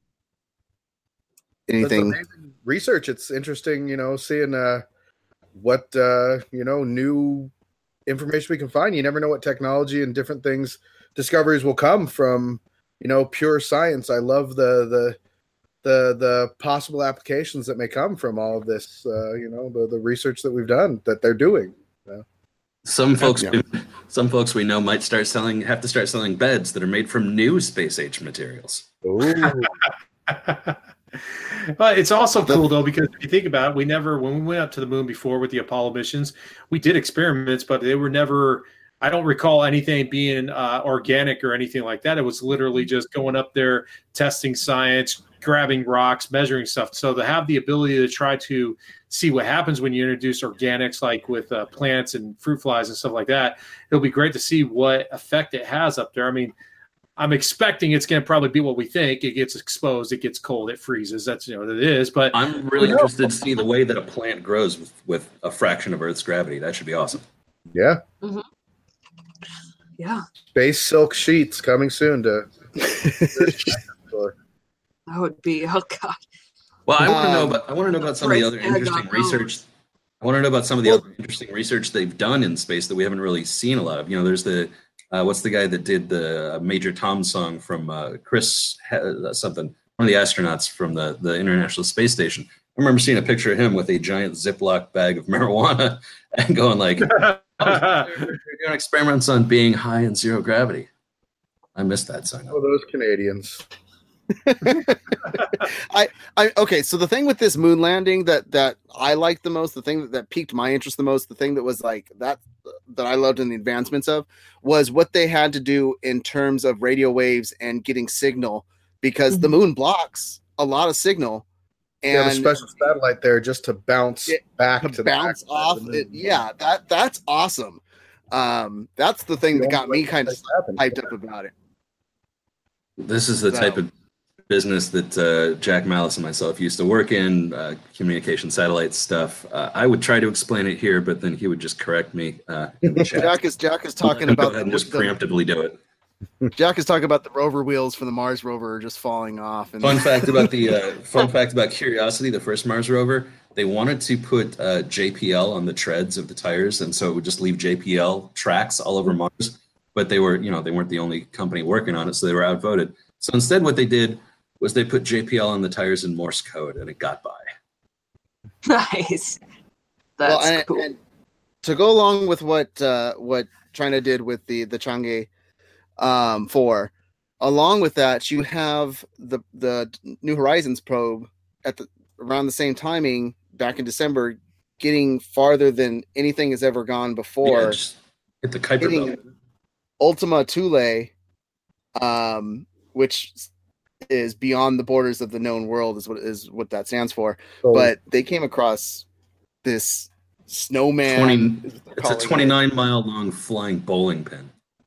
anything research? It's interesting, you know, seeing uh what uh you know new information we can find. You never know what technology and different things discoveries will come from. You know, pure science. I love the the the the possible applications that may come from all of this, uh, you know, the, the research that we've done that they're doing. You know? Some folks, Yeah. some folks we know might start selling, have to start selling beds that are made from new space age materials. But it's also cool though, because if you think about it, we never, when we went up to the moon before with the Apollo missions, we did experiments, but they were never, I don't recall anything being uh, organic or anything like that. It was literally just going up there, testing science, grabbing rocks, measuring stuff. So to have the ability to try to see what happens when you introduce organics, like with uh, plants and fruit flies and stuff like that, it'll be great to see what effect it has up there. I mean, I'm expecting it's going to probably be what we think. It gets exposed, it gets cold, it freezes. That's, you know, what it is. But I'm really interested to see the way that a plant grows with, with a fraction of Earth's gravity. That should be awesome. Yeah. Mm-hmm. Yeah. Space silk sheets coming soon to. That would be, oh God. Well, I want to know Um, about I want to know about some of the other Right, I interesting got research. I want to know about some of the Well- other interesting research they've done in space that we haven't really seen a lot of. You know, there's the uh, what's the guy that did the Major Tom song from uh, Chris uh, something, one of the astronauts from the the International Space Station. I remember seeing a picture of him with a giant Ziploc bag of marijuana and going like, oh, "We're doing experiments on being high in zero gravity." I missed that sign. Oh, those Canadians. I, I okay. So the thing with this moon landing that that I liked the most, the thing that, that piqued my interest the most, the thing that was like that that I loved in the advancements of was what they had to do in terms of radio waves and getting signal, because the moon blocks a lot of signal, They have a and special satellite there just to bounce It- back to to bounce the back off of the it. moon. Yeah, that that's awesome. Um, that's the thing The that got only me way kind of that happens. hyped up about it. This is the So- type of business that uh, Jack Malice and myself used to work in, uh, communication satellite stuff. Uh, I would try to explain it here, but then he would just correct me uh, in the chat. Jack is Jack is talking Go about ahead and the, just the- preemptively do it. Jack is talking about the rover wheels for the Mars rover just falling off. And Fun fact about the uh, fun fact about Curiosity, the first Mars rover. They wanted to put uh, J P L on the treads of the tires, and so it would just leave J P L tracks all over Mars. But they were, you know, they weren't the only company working on it, so they were outvoted. So instead, what they did was they put J P L on the tires in Morse code, and it got by. Nice. That's well, and, cool. and to go along with what uh, what China did with the the Chang'e um, four, along with that, you have the the New Horizons probe at the around the same timing back in December, getting farther than anything has ever gone before. Yeah, just hit the Kuiper hitting belt. Ultima Thule, um, which is beyond the borders of the known world, is what is what that stands for. So, But they came across this snowman. twenty, is what they're it's a calling it. twenty-nine mile long flying bowling pin.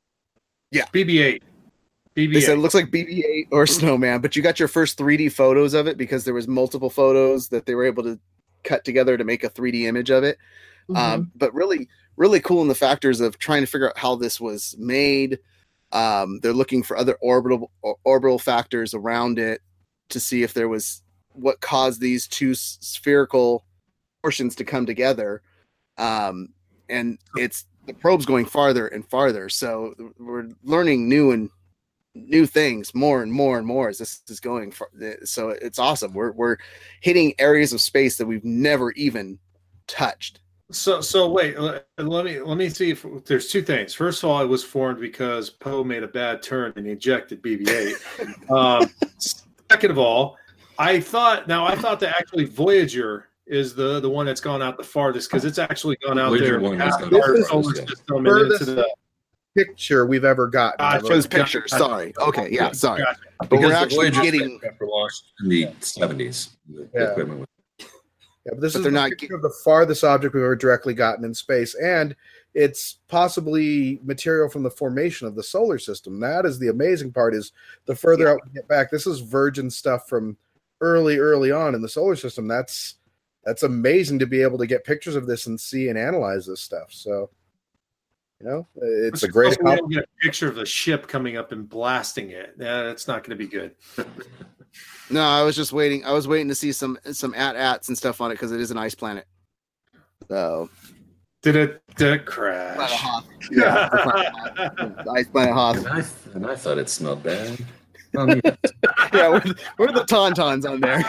B B eight. B B They said it eight. looks like B B eight or snowman, but you got your first three D photos of it because there was multiple photos that they were able to cut together to make a three D image of it. Mhm. Um, but really, really cool in the factors of trying to figure out how this was made. Um, they're looking for other orbital or- orbital factors around it to see if there was what caused these two s- spherical portions to come together. Um, and it's the probe's going farther and farther, so we're learning new and new things more and more and more as this is going. For, so it's awesome. We're we're hitting areas of space that we've never even touched. So so wait, let, let me let me see if there's two things. First of all, it was formed because Poe made a bad turn and ejected B B eight. um, second of all, I thought now I thought that actually Voyager is the the one that's gone out the farthest because it's actually gone out Voyager there one has past gone our out solar farthest, yeah. system and into Furthest the picture we've ever gotten. Gotcha. For this picture, sorry. Okay, yeah, sorry. Gotcha. But we're Because the actually Voyager getting. spacecraft were launched in the seventies. The Yeah. equipment was- Yeah, but this But is they're the not picture ge- of the farthest object we've ever directly gotten in space, and it's possibly material from the formation of the solar system. That is the amazing part. Is the further Yeah. out we get back, this is virgin stuff from early, early on in the solar system. That's that's amazing to be able to get pictures of this and see and analyze this stuff. So, you know, it's a great We don't accomplishment. get a picture of the ship coming up and blasting it. Yeah, that's not going to be good. No, I was just waiting. I was waiting to see some some at ats and stuff on it because it is an ice planet. So Did it, did it Planet crash? Hoth. Yeah, the Planet Hoth. The ice planet Hoth. And I, and I thought it smelled bad. Um, yeah. Yeah, we're, we're the tauntauns on there.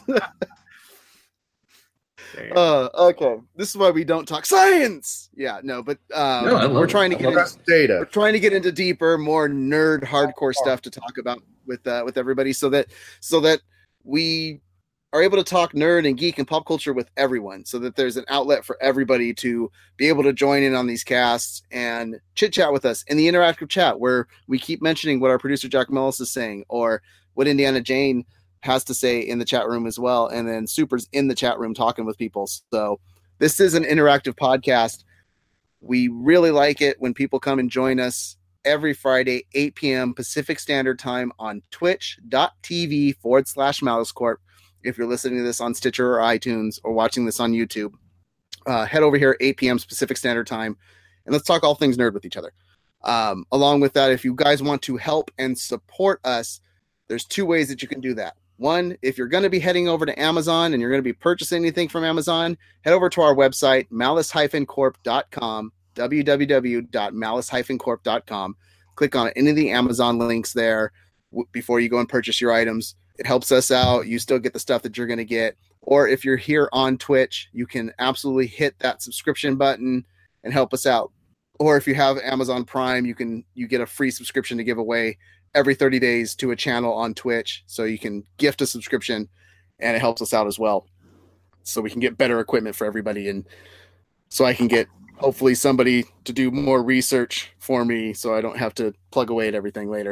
uh, okay, this is why we don't talk science. Yeah, no, but um, No, I love we're it. trying to I get love into, Just data. we're trying to get into deeper, more nerd, hardcore stuff to talk about with uh, with everybody, so that so that we are able to talk nerd and geek and pop culture with everyone, so that there's an outlet for everybody to be able to join in on these casts and chit chat with us in the interactive chat, where we keep mentioning what our producer Jack Mellis is saying or what Indiana Jane has to say in the chat room as well. And then Super's in the chat room talking with people. So this is an interactive podcast. We really like it when people come and join us every Friday, eight p.m. Pacific Standard Time on twitch.tv forward slash Malice Corp. If you're listening to this on Stitcher or iTunes or watching this on YouTube, uh, head over here, eight p.m. Pacific Standard Time, and let's talk all things nerd with each other. Um, along with that, if you guys want to help and support us, there's two ways that you can do that. One, if you're going to be heading over to Amazon and you're going to be purchasing anything from Amazon, head over to our website, malice dash corp dot com, w w w dot malice dash corp dot com. Click on any of the Amazon links there w- before you go and purchase your items. It helps us out. You still get the stuff that you're going to get. Or if you're here on Twitch, you can absolutely hit that subscription button and help us out. Or if you have Amazon Prime, you can you get a free subscription to give away every thirty days to a channel on Twitch. So you can gift a subscription and it helps us out as well. So we can get better equipment for everybody. And so I can get hopefully somebody to do more research for me so I don't have to plug away at everything later.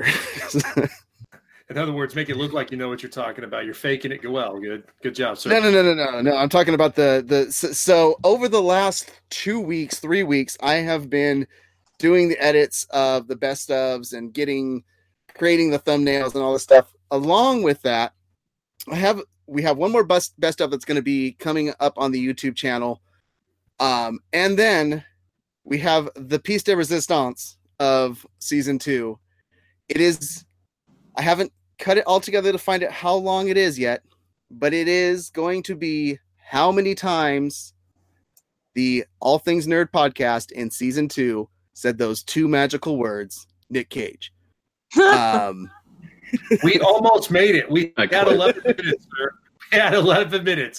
In other words, make it look like you know what you're talking about. You're faking it well. Good, good job, sir. No, no, no, no, no, no. I'm talking about the the. So, so over the last two weeks, three weeks, I have been doing the edits of the best ofs and getting, creating the thumbnails and all this stuff. Along with that, I have we have one more best best of that's going to be coming up on the YouTube channel, um, and then we have the piece de resistance of season two. It is. I haven't cut it all together to find out how long it is yet, but it is going to be how many times the All Things Nerd podcast in season two said those two magical words, Nick Cage. Um, We almost made it. We I had quit. eleven minutes, sir. We had eleven minutes.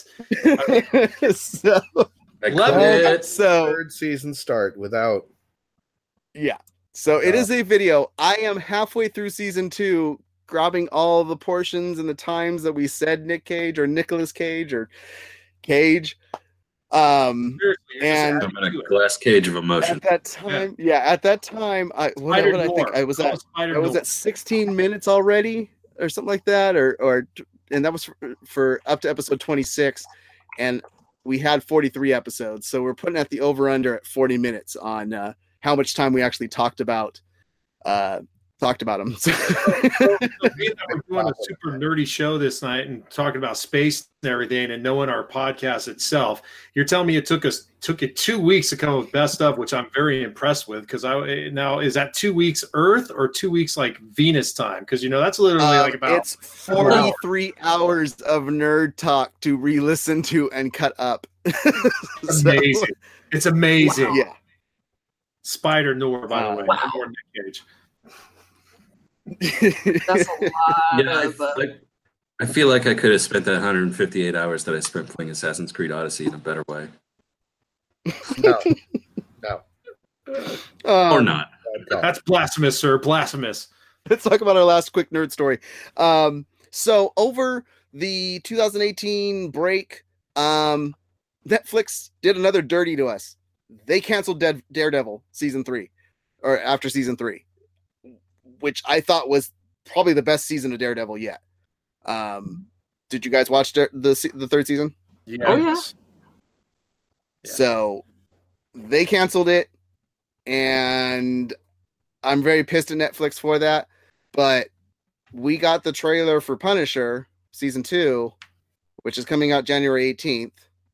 so, I Eleven- quit. so Third season start without. yeah. So it is a video. I am halfway through season two, grabbing all the portions and the times that we said Nick Cage or Nicolas Cage or Cage. Um, Seriously, you're just And- adding I'm in to a it. glass cage of emotion. at that time, yeah, at that time, I what, Spider what I think Noir. I was Call at. it Spider I was Noir. at sixteen minutes already, or something like that, or or and that was for, for up to episode twenty-six, and we had forty-three episodes, so we're putting at the over under at forty minutes on uh, how much time we actually talked about uh, talked about them. So being that we're doing a super nerdy show this night and talking about space and everything and knowing our podcast itself, you're telling me it took us took it two weeks to come up with best of, which I'm very impressed with. Because I now is that two weeks Earth or two weeks like Venus time? Because you know that's literally Uh, like about it's forty-three hours of nerd talk to re-listen to and cut up. So, amazing. It's amazing. yeah. Spider Noir, by Uh, the way, wow. Noir Nick Cage. That's a lot Yeah, I, of. Uh, like, I feel like I could have spent that one hundred fifty-eight hours that I spent playing Assassin's Creed Odyssey in a better way. No. No. Um, Or not. no. That's blasphemous, sir. Blasphemous. Let's talk about our last quick nerd story. Um, so over the two thousand eighteen break, um, Netflix did another dirty to us. They canceled Dead Daredevil season three, or after season three, which I thought was probably the best season of Daredevil yet. Um, did you guys watch Dare- the se- the third season? Yes. Oh, yeah. Yeah. So they canceled it, and I'm very pissed at Netflix for that. But we got the trailer for Punisher season two, which is coming out January eighteenth.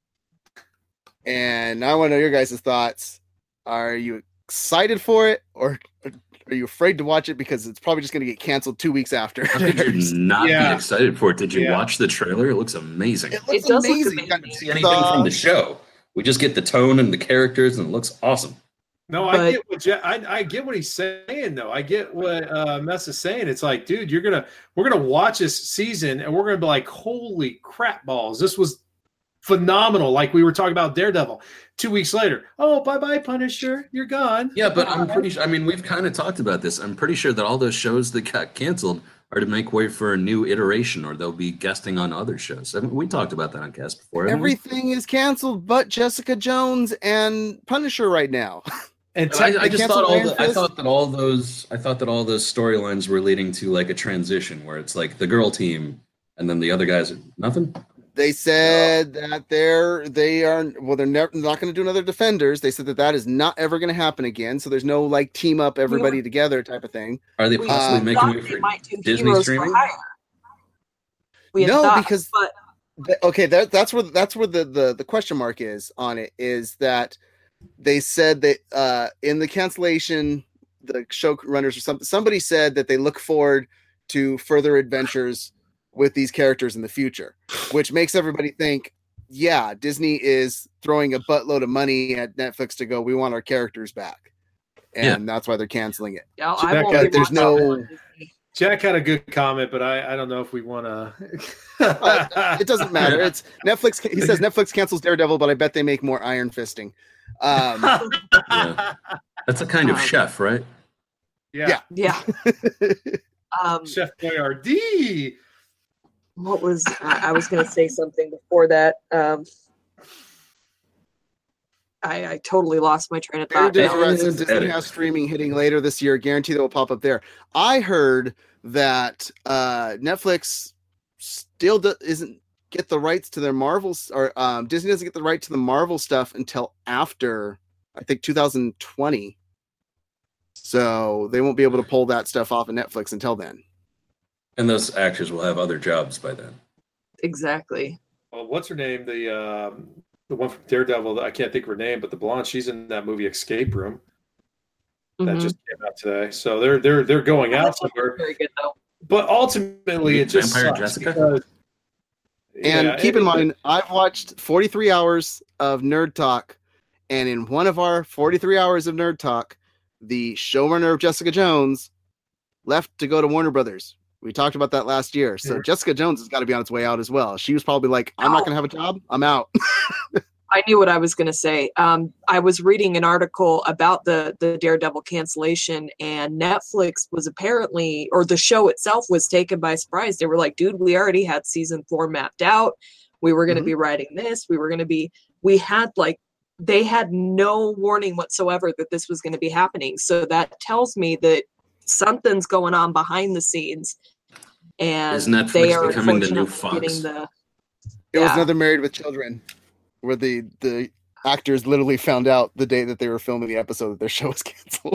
And I want to know your guys' thoughts. Are you excited for it, or are you afraid to watch it because it's probably just going to get canceled two weeks after? How could you not Yeah. be excited for it? Did you Yeah. watch the trailer? It looks amazing. It looks It does look amazing. amazing. See anything from the show? We just get the tone and the characters, and it looks awesome. No, But- I get what Je- I, I get what he's saying though. I get what uh, Mess is saying. It's like, dude, you're gonna we're gonna watch this season and we're gonna be like, holy crap balls! This was phenomenal. Like we were talking about Daredevil. Two weeks later, oh bye bye Punisher, you're gone. Yeah, but I'm pretty sure. I mean, we've kind of talked about this. I'm pretty sure that all those shows that got canceled are to make way for a new iteration, or they'll be guesting on other shows. I mean, we talked about that on Cast before. haven't we? Everything is canceled but Jessica Jones and Punisher right now. And But I, I They just canceled thought all Iron the, I Fist. thought that all those I thought that all those storylines were leading to like a transition where it's like the girl team and then the other guys are nothing. They said that they're they are well they're never not going to do another Defenders. They said that that is not ever going to happen again. So there's no like team up everybody together type of thing. Are they We possibly uh, making thought way they for might do Disney Heroes streaming? for Hire. We had No, thought, because- but Th- Okay, that that's where that's where the, the the question mark is on it is that they said that uh in the cancellation the showrunners or something somebody said that they look forward to further adventures with these characters in the future, which makes everybody think, yeah, Disney is throwing a buttload of money at Netflix to go, we want our characters back. And that's why they're canceling it. yeah, So I that won't guy- be there's watching no- it. Jack had a good comment, but I, I don't know if we want to. Uh, it doesn't matter. It's Netflix. He says Netflix cancels Daredevil, but I bet they make more Iron Fisting. Um, Yeah. That's a kind of Um, chef, right? yeah. Yeah. Um, Chef Boyardee. what was I, I was going to say something before that. Um, I, I totally lost my train of thought. Daredevil, now. right, since Disney Edit. has streaming hitting later this year, guarantee that will pop up there. I heard that uh, Netflix still do- isn't get the rights to their Marvels, or um, Disney doesn't get the right to the Marvel stuff until after I think two thousand twenty. So they won't be able to pull that stuff off of Netflix until then. And those actors will have other jobs by then. Exactly. Well, what's her name? The um, the one from Daredevil. I can't think of her name, but the blonde. She's in that movie Escape Room that Mhm. just came out today. So they're they're they're going out somewhere. Very good though. But ultimately, it just Vampire sucks Jessica? because- And Yeah, keep it- in mind, I've watched forty-three hours of Nerd Talk, and in one of our forty-three hours of Nerd Talk, the showrunner of Jessica Jones left to go to Warner Brothers. We talked about that last year. So Mhm. Jessica Jones has got to be on its way out as well. She was probably like, I'm not Ow. going to have a job. I'm out. I knew what I was going to say. Um, I was reading an article about the the Daredevil cancellation, and Netflix was apparently, or the show itself was taken by surprise. They were like, "Dude, we already had season four mapped out. We were going to Mhm. be writing this. We were going to be. We had like, they had no warning whatsoever that this was going to be happening. So that tells me that something's going on behind the scenes, and Is Netflix they are becoming the new unfortunately Fox? getting the. It was Yeah. another Married with Children, where the, the actors literally found out the day that they were filming the episode that their show was canceled.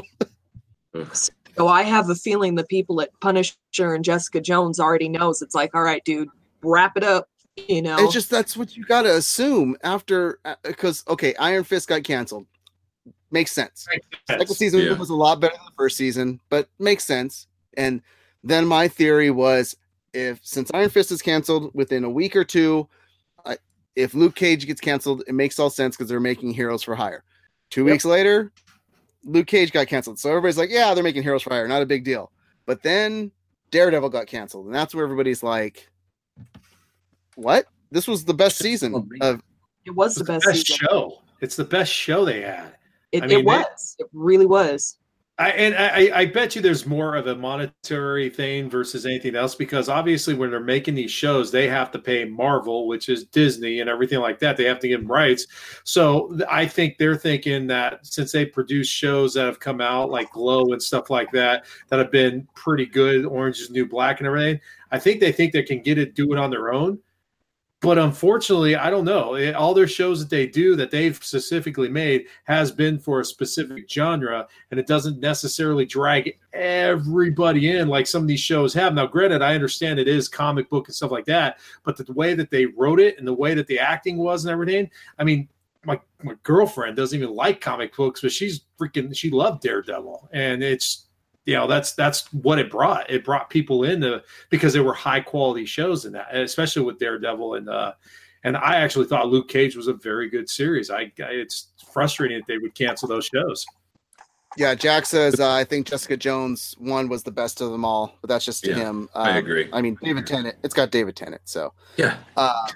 So I have a feeling the people at Punisher and Jessica Jones already knows. It's like, all right, dude, wrap it up. You know, It's just that's what you got to assume after, because, okay, Iron Fist got canceled. Makes sense. Second season Yeah. was a lot better than the first season, but makes sense. And then my theory was, if since Iron Fist is canceled within a week or two, I, if Luke Cage gets canceled, it makes all sense because they're making Heroes for Hire. Two Yep. weeks later, Luke Cage got canceled, so everybody's like, "Yeah, they're making Heroes for Hire, not a big deal." But then Daredevil got canceled, and that's where everybody's like, "What? This was the best season of." it was It's the best, best season. show. It's the best show they had. It, I mean, it was. It really was. I, and I, I bet you there's more of a monetary thing versus anything else, because obviously when they're making these shows, they have to pay Marvel, which is Disney and everything like that. They have to give them rights. So th- I think they're thinking that since they produce shows that have come out like Glow and stuff like that, that have been pretty good, Orange is the New Black and everything, I think they think they can get it, do it on their own. But unfortunately, I don't know. It- all their shows that they do that they've specifically made has been for a specific genre, and it doesn't necessarily drag everybody in like some of these shows have. Now, granted, I understand it is comic book and stuff like that, but the way that they wrote it and the way that the acting was and everything, I mean, my, my girlfriend doesn't even like comic books, but she's freaking, she loved Daredevil. And it's, you know, that's that's what it brought. It brought people in to, because there were high quality shows in that, especially with Daredevil. And uh, and I actually thought Luke Cage was a very good series. I, I it's frustrating that they would cancel those shows. Yeah, Jack says uh, I think Jessica Jones one was the best of them all, but that's just to Yeah, him. Um, I agree. I mean, David Tennant. It's got David Tennant, so Yeah. uh,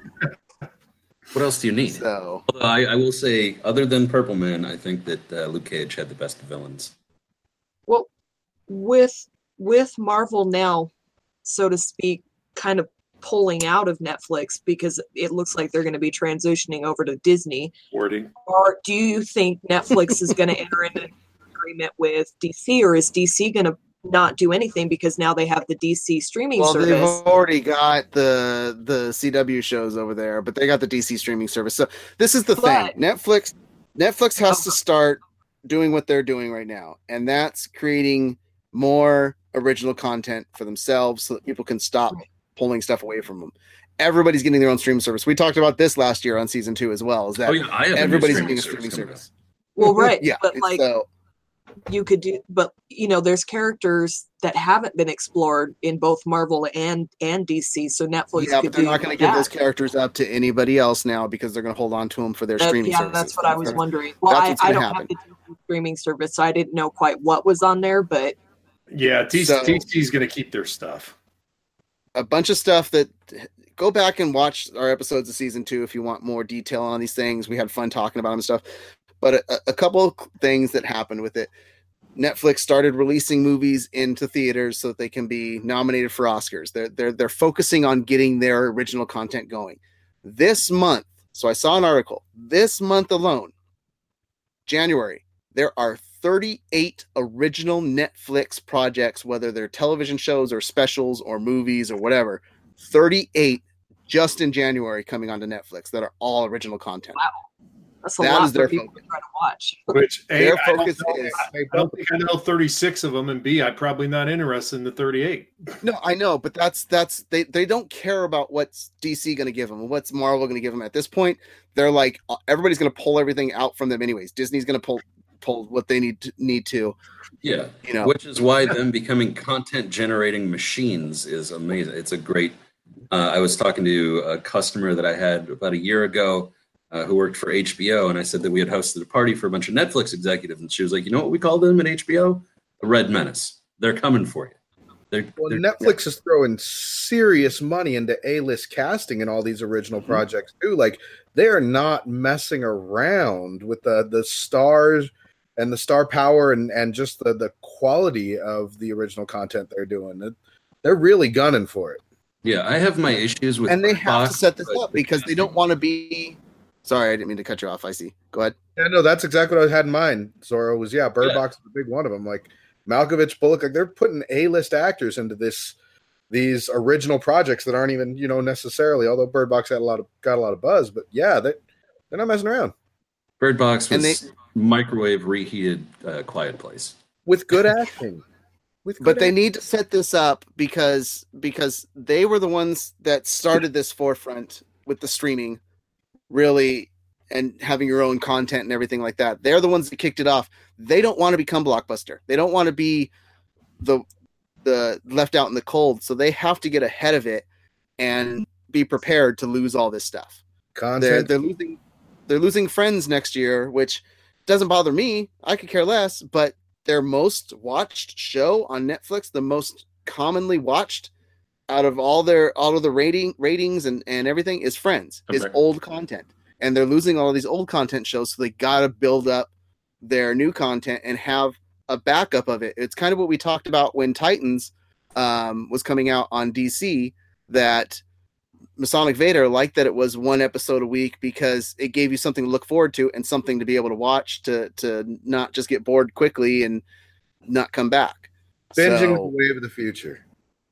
What else do you need? so Although I, I will say, other than Purple Man, I think that uh, Luke Cage had the best of villains. Well, with with Marvel now, so to speak, kind of pulling out of Netflix because it looks like they're going to be transitioning over to Disney. Wording. Or do you think Netflix is going to enter into an agreement with D C, or is D C going to not do anything because now they have the D C streaming well, service? they've already got the the C W shows over there, but they got the D C streaming service. So this is the But- thing: Netflix Netflix has to start doing what they're doing right now, and that's creating more original content for themselves so that people can stop pulling stuff away from them. Everybody's getting their own streaming service. We talked about this last year on season two as well. Is that Oh yeah, I have everybody's a new getting a streaming streaming service. service? Well, right. Yeah, But like so you could do, but you know, there's characters that haven't been explored in both Marvel and and D C. So Netflix yeah, could but they're do not going to give that. those characters up to anybody else now because they're going to hold on to them for their That- streaming yeah, services. that's what I was wondering. Well, that's I, what's I gonna don't happen. have the D C streaming service, so I didn't know quite what was on there. But Yeah, D C, So- D C's going to keep their stuff. A bunch of stuff that go back and watch our episodes of season two if you want more detail on these things. We had fun talking about them and stuff. But a, a couple of things that happened with it. Netflix started releasing movies into theaters so that they can be nominated for Oscars. They're they're they're focusing on getting their original content going. This month, so I saw an article. This month alone, January, there are thirty-eight original Netflix projects, whether they're television shows or specials or movies or whatever. thirty-eight just in January coming onto Netflix that are all original content. that's a That lot is their for people focus. to try to watch. Which A, Their I don't focus know- is I don't think I know thirty-six of them, and B, I'm probably not interested in the thirty-eight. no, I know, but that's that's they they don't care about what's D C going to give them, what's Marvel going to give them. At this point, they're like uh, everybody's going to pull everything out from them anyways. Disney's going to pull pull what they need to, need to. Yeah, You know, which is why them becoming content generating machines is amazing. It's a great. Uh, I was talking to a customer that I had about a year ago uh, who worked for H B O, and I said that we had hosted a party for a bunch of Netflix executives, and she was like, "You know what we call them at H B O? The Red Menace. They're coming for you." They're, Well, they're- Netflix is throwing serious money into A-list casting in all these original Mhm. projects too. Like they are not messing around with the the stars and the star power and and just the the quality of the original content they're doing. It- They're really gunning for it. yeah, I have my issues with, and they Bird have to Box, set this but up because they don't want to be. Sorry, I didn't mean to cut you off. I see. Go ahead. Yeah, no, that's exactly what I had in mind. Zorro was yeah, Bird Yeah. Box is a big one of them. Like Malkovich, Bullock, like they're putting A-list actors into this these original projects that aren't even you know necessarily. Although Bird Box had a lot of got a lot of buzz, but yeah, they they're not messing around Bird Box And was microwave reheated uh, Quiet Place. with good acting. With good But they acting. need to set this up because because they were the ones that started this forefront with the streaming, really, and having your own content and everything like that. They're the ones that kicked it off. They don't want to become Blockbuster. They don't want to be the the left out in the cold. So they have to get ahead of it and be prepared to lose all this stuff. They're content. they're losing they're losing Friends next year, which doesn't bother me. I could care less, but their most watched show on Netflix, the most commonly watched out of all their all of the rating ratings and, and everything is Friends, is Okay. old content. And they're losing all of these old content shows, so they gotta build up their new content and have a backup of it. It's kind of what we talked about when Titans um, was coming out on D C, that Masonic Vader liked that it was one episode a week because it gave you something to look forward to and something to be able to watch to to not just get bored quickly and not come back. Binging is the So, wave of the future.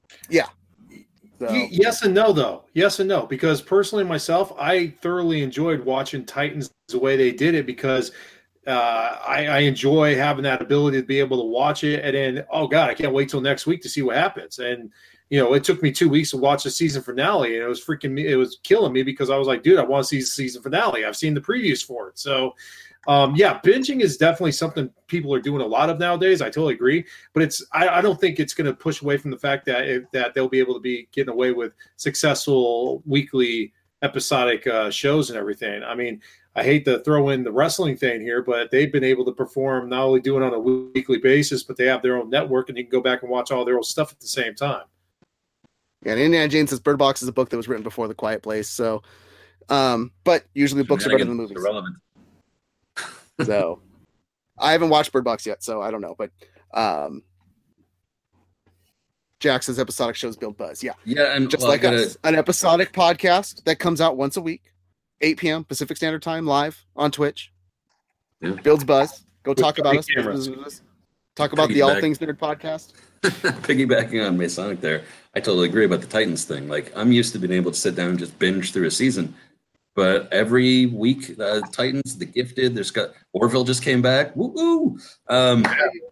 so- Y- Yes and no, though. Yes and no, because personally myself, I thoroughly enjoyed watching Titans the way they did it because uh, I, I enjoy having that ability to be able to watch it and then, oh God, I can't wait till next week to see what happens. And you know, it took me two weeks to watch the season finale, and it was freaking me. It was killing me because I was like, dude, I want to see the season finale. I've seen the previews for it. So, um, yeah, binging is definitely something people are doing a lot of nowadays. I totally agree, but it's I, I don't think it's going to push away from the fact that it, that they'll be able to be getting away with successful weekly episodic uh, shows and everything. I mean, I hate to throw in the wrestling thing here, but they've been able to perform not only doing it on a weekly basis, but they have their own network, and you can go back and watch all their old stuff at the same time. Yeah, and Indiana Jones says Bird Box is a book that was written before The Quiet Place. So, um, but usually books are better than the movies. Irrelevant. So, I haven't watched Bird Box yet, so I don't know. But um, Jack says episodic shows build buzz. Yeah, Yeah, and just well, I like gotta- us, an episodic podcast that comes out once a week, eight p.m. Pacific Standard Time, live on Twitch. Yeah. Builds buzz. Go talk With about big us. cameras. Talk about the All Piggyback. Things Nerd podcast. Piggybacking on Masonic there, I totally agree about the Titans thing. Like, I'm used to being able to sit down and just binge through a season. But every week, uh, Titans, The Gifted, there's got Orville just came back. Woo woo! Um,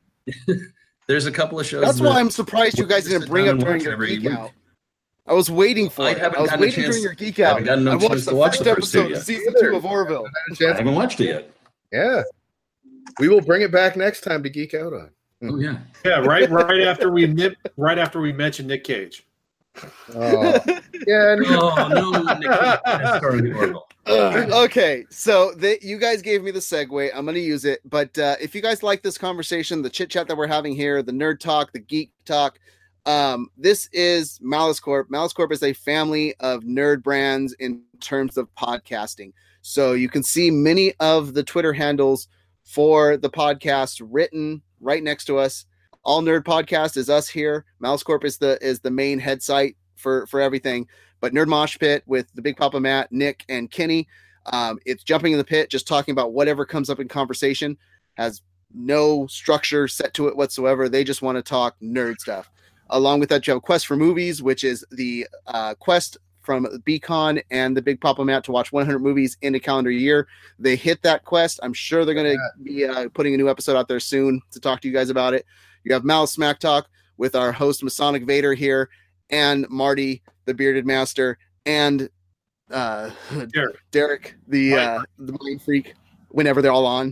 there's a couple of shows. That's that why I'm surprised you guys sit didn't bring down up and during watch your every geek week. out. I was waiting for I it. haven't I was gotten a waiting chance- during your geek I out. haven't gotten no I chance watched to the watch first the first two episode yet. of season two of Orville. I haven't watched it yet. Yeah. We will bring it back next time to geek out on. Oh yeah. Yeah, right. Right after we nip, right after we mention Nick Cage. Oh, yeah. and- Oh no, Nick Cage has started Orville. Ugh. Okay, so the, you guys gave me the segue. I'm going to use it. But uh, if you guys like this conversation, the chit chat that we're having here, the nerd talk, the geek talk, um, this is Malice Corp. Malice Corp is a family of nerd brands in terms of podcasting. So you can see many of the Twitter handles for the podcast written right next to us. All Nerd Podcast is us here. Malice Corp is the is the main head site for for everything. But Nerd Mosh Pit with the Big Papa Matt, Nick, and Kenny, um, it's jumping in the pit, just talking about whatever comes up in conversation. Has no structure set to it whatsoever. They just want to talk nerd stuff. Along with that, you have Quest for Movies, which is the uh, quest from Beacon and the Big Papa Matt to watch one hundred movies in a calendar year. They hit that quest. I'm sure they're going to be uh, putting a new episode out there soon to talk to you guys about it. You have Malice Smack Talk with our host Masonic Vader here, and Marty, the Bearded Master, and uh, Derek. Derek, the uh, the Mind Freak, whenever they're all on.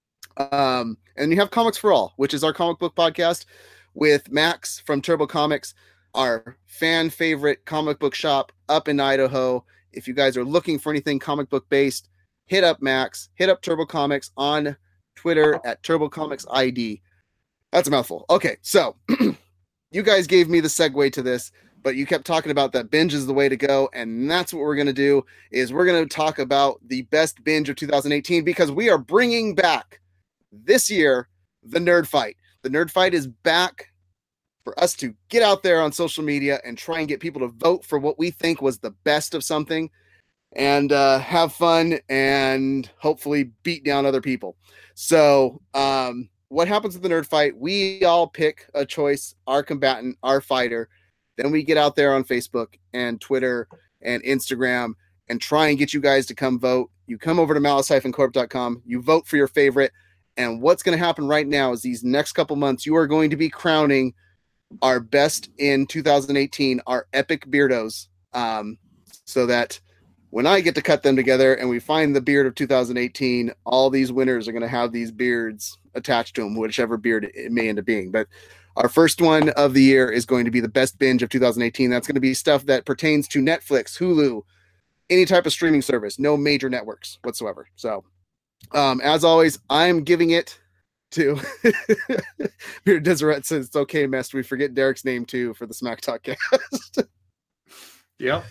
Um, and you have Comics for All, which is our comic book podcast with Max from Turbo Comics, our fan favorite comic book shop up in Idaho. If you guys are looking for anything comic book based, hit up Max, hit up Turbo Comics on Twitter at Turbo Comics I D. That's a mouthful. Okay, so you guys gave me the segue to this, but you kept talking about that binge is the way to go, and that's what we're going to do, is we're going to talk about the best binge of two thousand eighteen, because we are bringing back this year the Nerd Fight. The Nerd Fight is back for us to get out there on social media and try and get people to vote for what we think was the best of something, and uh, have fun and hopefully beat down other people. So, um, what happens with the Nerd Fight? We all pick a choice, our combatant, our fighter. Then we get out there on Facebook and Twitter and Instagram and try and get you guys to come vote. You come over to malice dash corp dot com, you vote for your favorite. And what's going to happen right now is these next couple months, you are going to be crowning our best in two thousand eighteen, our epic beardos. Um, so that when I get to cut them together and we find the beard of two thousand eighteen, all these winners are going to have these beards attached to them, whichever beard it may end up being. But our first one of the year is going to be the best binge of two thousand eighteen. That's going to be stuff that pertains to Netflix, Hulu, any type of streaming service, no major networks whatsoever. So, um, as always, I'm giving it to Beard Deseret says it's okay, messed. We forget Derek's name too for the Smack Talk cast. Yep.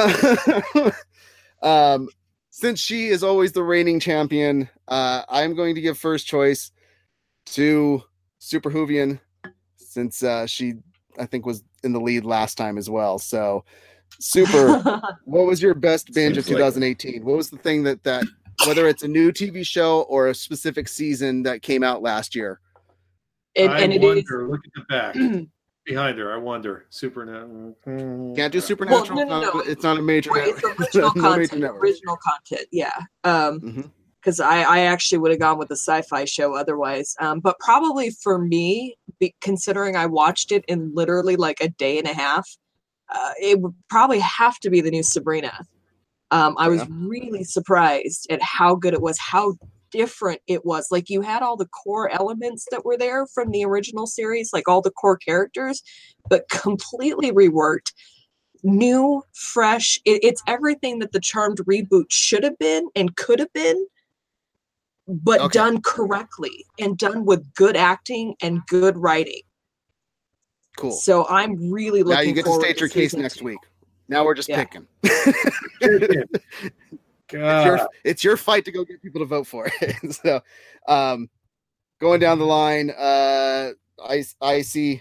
Uh, um, since she is always the reigning champion, uh, I'm going to give first choice to Super Hoovian, since uh, she, I think, was in the lead last time as well. So, Super, what was your best binge Seems of twenty eighteen? What was the thing that, that, whether it's a new T V show or a specific season that came out last year? And, I and it is wonder. Look at the back behind her. I wonder. Supernatural. Can't do Supernatural. Well, no, no, no. It's not a major right, it's network. original No major content. network. Original content, yeah. Um, Mhm. because I, I actually would have gone with the sci-fi show otherwise. Um, but probably for me, be, considering I watched it in literally like a day and a half, uh, it would probably have to be the new Sabrina. Um, I was Yeah. really surprised at how good it was, how different it was. Like, you had all the core elements that were there from the original series, like all the core characters, but completely reworked. new, fresh. It, it's everything that the Charmed reboot should have been and could have been, but Okay. done correctly and done with good acting and good writing. Cool. So I'm really looking Now you get to forward state your case season next two. week. Now we're just Yeah. picking. God. It's your, it's your fight to go get people to vote for it. So, um, going down the line, uh, I, I see.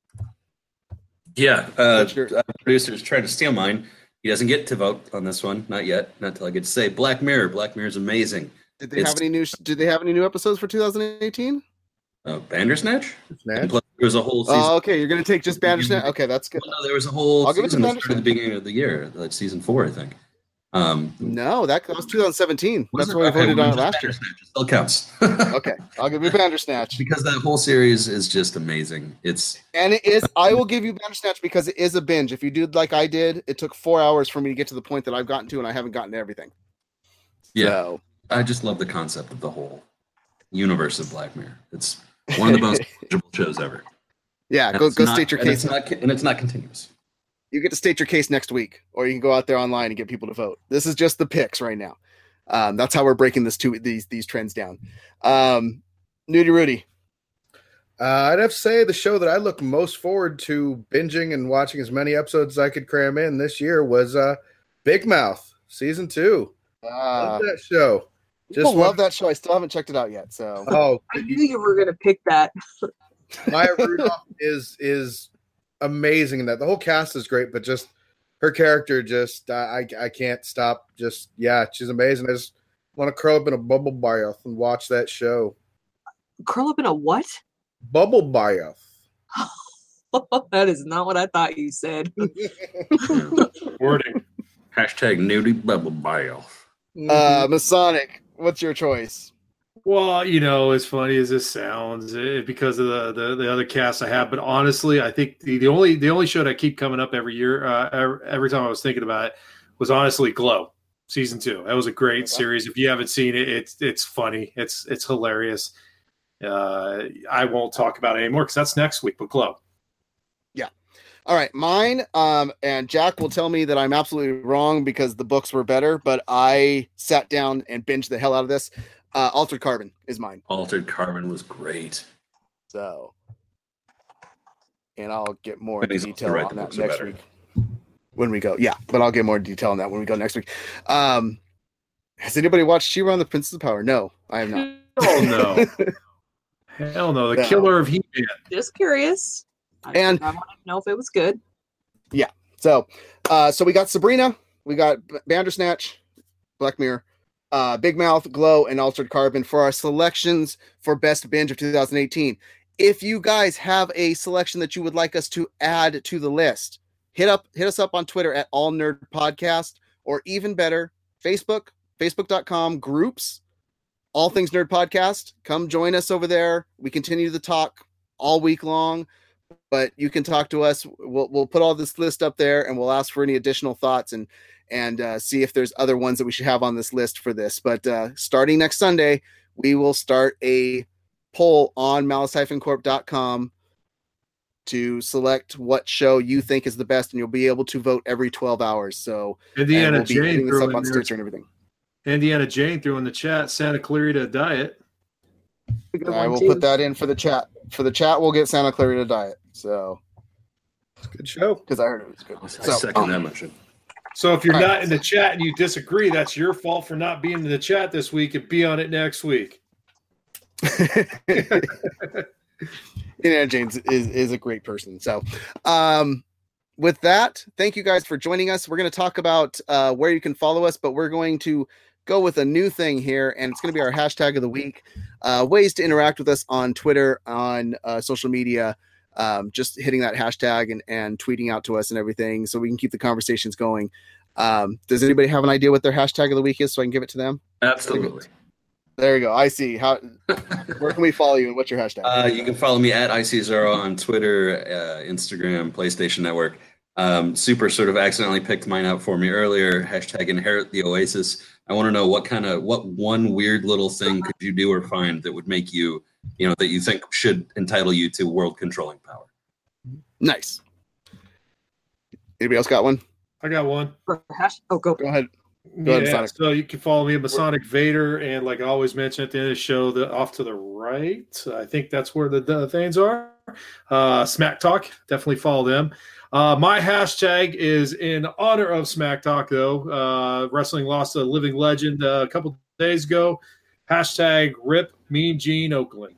Yeah, uh, What's your- uh, producer's trying to steal mine. He doesn't get to vote on this one, not yet. Not until I get to say Black Mirror. Black Mirror is amazing. Did they It's- have any new? Did they have any new episodes for two thousand eighteen? Uh, Bandersnatch. Snatch. And plus, there was a whole season. Oh, okay. You're gonna take just Bandersnatch. Okay, that's good. Well, no, there was a whole I'll give it to season that started Bandersnatch. at the beginning of the year, like season four, I think. Um, No, that, that was two thousand seventeen. was That's it? what I Okay, voted well, on it just last year. Bandersnatch. It still counts. Okay, I'll give you Bandersnatch. Because that whole series is just amazing. It's And it is. I will give you Bandersnatch because it is a binge. If you do like I did, it took four hours for me to get to the point that I've gotten to, and I haven't gotten to everything. yeah. So, I just love the concept of the whole universe of Black Mirror. It's one of the most enjoyable shows ever. yeah, And go it's go not- state your and case. It's not, and it's not continuous. You get to state your case next week, or you can go out there online and get people to vote. This is just the picks right now. Um, that's how we're breaking this two these these trends down. Um, Nudie Rudy. Uh, I'd have to say the show that I look most forward to binging and watching as many episodes as I could cram in this year was uh, Big Mouth season two. Uh, Love that show. people Just love want- that show. I still haven't checked it out yet. So Oh, I knew you were going to pick that. Maya Rudolph is is amazing in that. The whole cast is great, but just her character, just I I, I can't stop. Just yeah, she's amazing. I just want to curl up in a bubble bath and watch that show. Curl up in a what? Bubble bath. That is not what I thought you said. Wording. Hashtag nudie bubble bio. uh, Masonic, what's your choice? Well, you know, as funny as this sounds, eh, because of the, the the other cast I have, but honestly, I think the, the only the only show that keep coming up every year, uh, every, every time I was thinking about it, was honestly Glow season two. That was a great Okay. series. If you haven't seen it, it's it's funny. It's it's hilarious. Uh, I won't talk about it anymore because that's next week. But Glow. All right, mine. Um, and Jack will tell me that I'm absolutely wrong because the books were better, but I sat down and binged the hell out of this. Uh, Altered Carbon is mine. Altered Carbon was great. So, and I'll get more But he's into also detail right, on the that books are next better. week when we go. Yeah, but I'll get more detail on that when we go next week. Um, has anybody watched She-Ra and the Princess of Power? No, I have not. Oh no, hell no! The No. killer of He-Man. Just curious. I, And- I wanted to know if it was good. So, uh, so we got Sabrina, we got B- Bandersnatch, Black Mirror, uh, Big Mouth, Glow, and Altered Carbon for our selections for Best Binge of two thousand eighteen. If you guys have a selection that you would like us to add to the list, hit up hit us up on Twitter at All Nerd Podcast, or even better, Facebook, facebook.com groups, All Things Nerd Podcast. Come join us over there. We continue the talk all week long. But you can talk to us. We'll we'll put all this list up there, and we'll ask for any additional thoughts and and uh, see if there's other ones that we should have on this list for this. But uh, starting next Sunday, we will start a poll on malice dash corp dot com to select what show you think is the best, and you'll be able to vote every twelve hours. So and Indiana we'll be Jane putting this threw up in on there. Stitcher and everything. Indiana Jane threw in the chat Santa Clarita Diet. Good I one, will too. put that in for the chat. For the chat, we'll get Santa Clarita Diet. So Good show. because I heard it was good. I So, second that motion. So if you're All right. not in the chat and you disagree, that's your fault for not being in the chat this week and be on it next week. Indiana James is, is a great person. So, um, with that, thank you guys for joining us. We're going to talk about uh, where you can follow us, but we're going to go with a new thing here, and it's going to be our hashtag of the week. Uh, ways to interact with us on Twitter, on uh, social media, um, just hitting that hashtag and, and tweeting out to us and everything so we can keep the conversations going. Um, does anybody have an idea what their hashtag of the week is so I can give it to them? Absolutely. There you go. I see. How where can we follow you and what's your hashtag? Uh, you can follow me at I C Zero on Twitter, uh, Instagram, PlayStation Network. Um, Super sort of accidentally picked mine out for me earlier. Hashtag inherit the Oasis. I want to know what kind of, what one weird little thing could you do or find that would make you, you know, that you think should entitle you to world controlling power. Nice. Anybody else got one? I got one. For hash- oh, go. Go ahead. Go ahead, Yeah, Masonic. so you can follow me at Masonic Vader, and like I always mention at the end of the show, the off to the right, I think that's where the, the things are. Uh, Smack Talk, definitely follow them. Uh, my hashtag is in honor of Smack Talk, though. Uh, wrestling lost a living legend uh, a couple days ago. Hashtag Rip Mean Gene Oakland.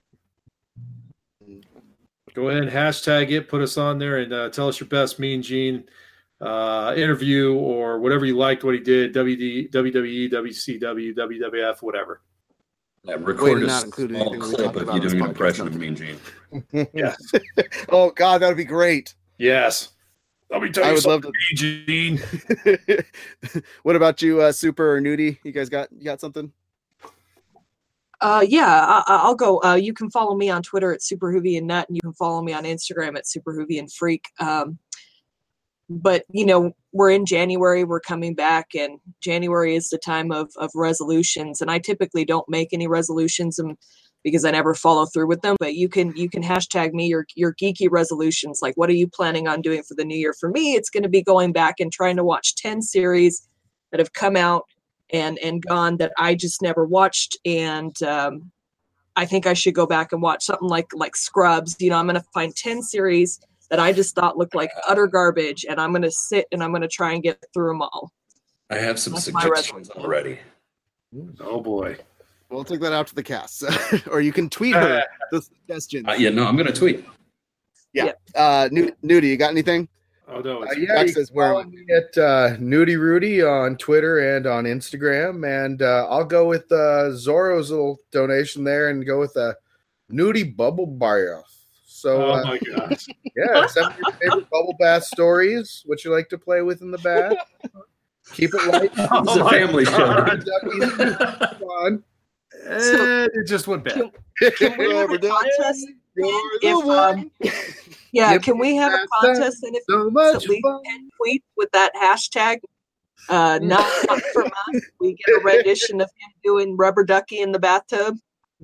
Go ahead and hashtag it, put us on there, and uh, tell us your best Mean Gene uh, interview or whatever you liked what he did, W D, W W E, W C W, W W F, whatever. Yeah, record a not include small anything we clip talked of about you on this doing an podcast, impression of nothing. Mean Gene. Yes. Oh God, that would be great. Yes. Let me tell I you would love something, to. Mean Gene. What about you, uh, Super or Nudie? You guys got you got something? Uh, yeah, I, I'll go. Uh, you can follow me on Twitter at SuperHoovianNut, and you can follow me on Instagram at SuperHoovianFreak. Um, but you know, we're in January. We're coming back, and January is the time of of resolutions. And I typically don't make any resolutions, and because I never follow through with them. But you can you can hashtag me your your geeky resolutions. Like, what are you planning on doing for the new year? For me, it's going to be going back and trying to watch ten series that have come out and and gone that I just never watched, and um, I think I should go back and watch something like like Scrubs. You know, I'm going to find ten series that I just thought looked like utter garbage, and I'm going to sit and I'm going to try and get through them all. I have some That's my suggestions resolution. already. Oh boy. We'll take that out to the cast, or you can tweet her the suggestions. Uh, yeah, no, I'm going to tweet. Uh, Nud- Nudie, you got anything? Oh no. Uh, It's, yeah, Jack you says can where- follow me at uh, Nudie Rudy on Twitter and on Instagram, and uh, I'll go with uh, Zorro's little donation there and go with a Nudie Bubble Bath. So, oh uh, my gosh. yeah, send me your favorite bubble bath stories, what you like to play with in the bath. Keep it light. It's Oh a my family God. Duckies, fun. And it just went bad. Can we have a contest? You're If, the um, one. Yeah, Yep. can we have a contest? And if So it's much at least fun. ten tweets with that hashtag, uh, not from us, we get a rendition of him doing rubber ducky in the bathtub.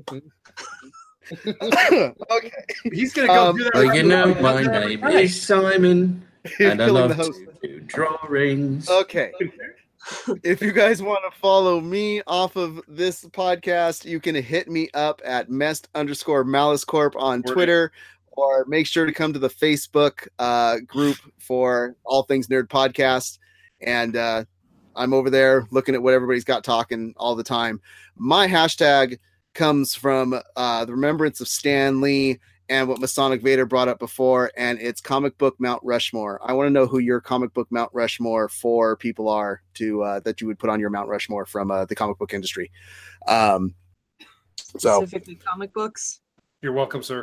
Okay. He's gonna go Um, do that. Well, right you now. know, my name is Simon, and I Killing love the host. to do drawings. Okay. If you guys want to follow me off of this podcast, you can hit me up at mest underscore malice corp on Word. Twitter, or make sure to come to the Facebook uh, group for All Things Nerd Podcast. And uh, I'm over there looking at what everybody's got talking all the time. My hashtag comes from uh, the remembrance of Stan Lee and what Masonic Vader brought up before, and it's comic book Mount Rushmore. I want to know who your comic book Mount Rushmore for people are to uh, that you would put on your Mount Rushmore from uh, the comic book industry. Um, so, Specifically comic books. You're welcome, sir.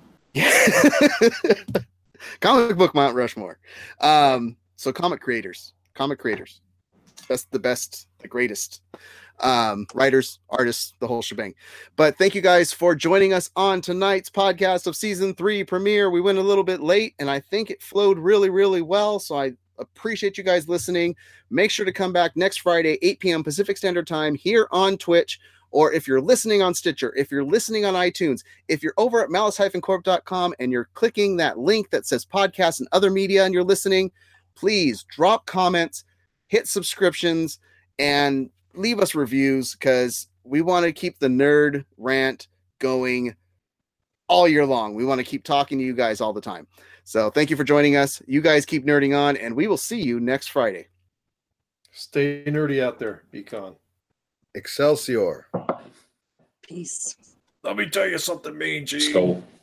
comic book Mount Rushmore. Um, so, comic creators, comic creators, best, the best, the greatest. Um, writers, artists, the whole shebang. But thank you guys for joining us on tonight's podcast of season three premiere. We went a little bit late, and I think it flowed really, really well. So I appreciate you guys listening. Make sure to come back next Friday, eight p.m. Pacific Standard Time here on Twitch. Or if you're listening on Stitcher, if you're listening on iTunes, if you're over at malice dash corp dot com and you're clicking that link that says podcast and other media and you're listening, please drop comments, hit subscriptions, and leave us reviews, because we want to keep the nerd rant going all year long. We want to keep talking to you guys all the time. So thank you for joining us. You guys keep nerding on, and we will see you next Friday. Stay nerdy out there, Econ. Excelsior. Peace. Let me tell you something, Mean Gene. Skull.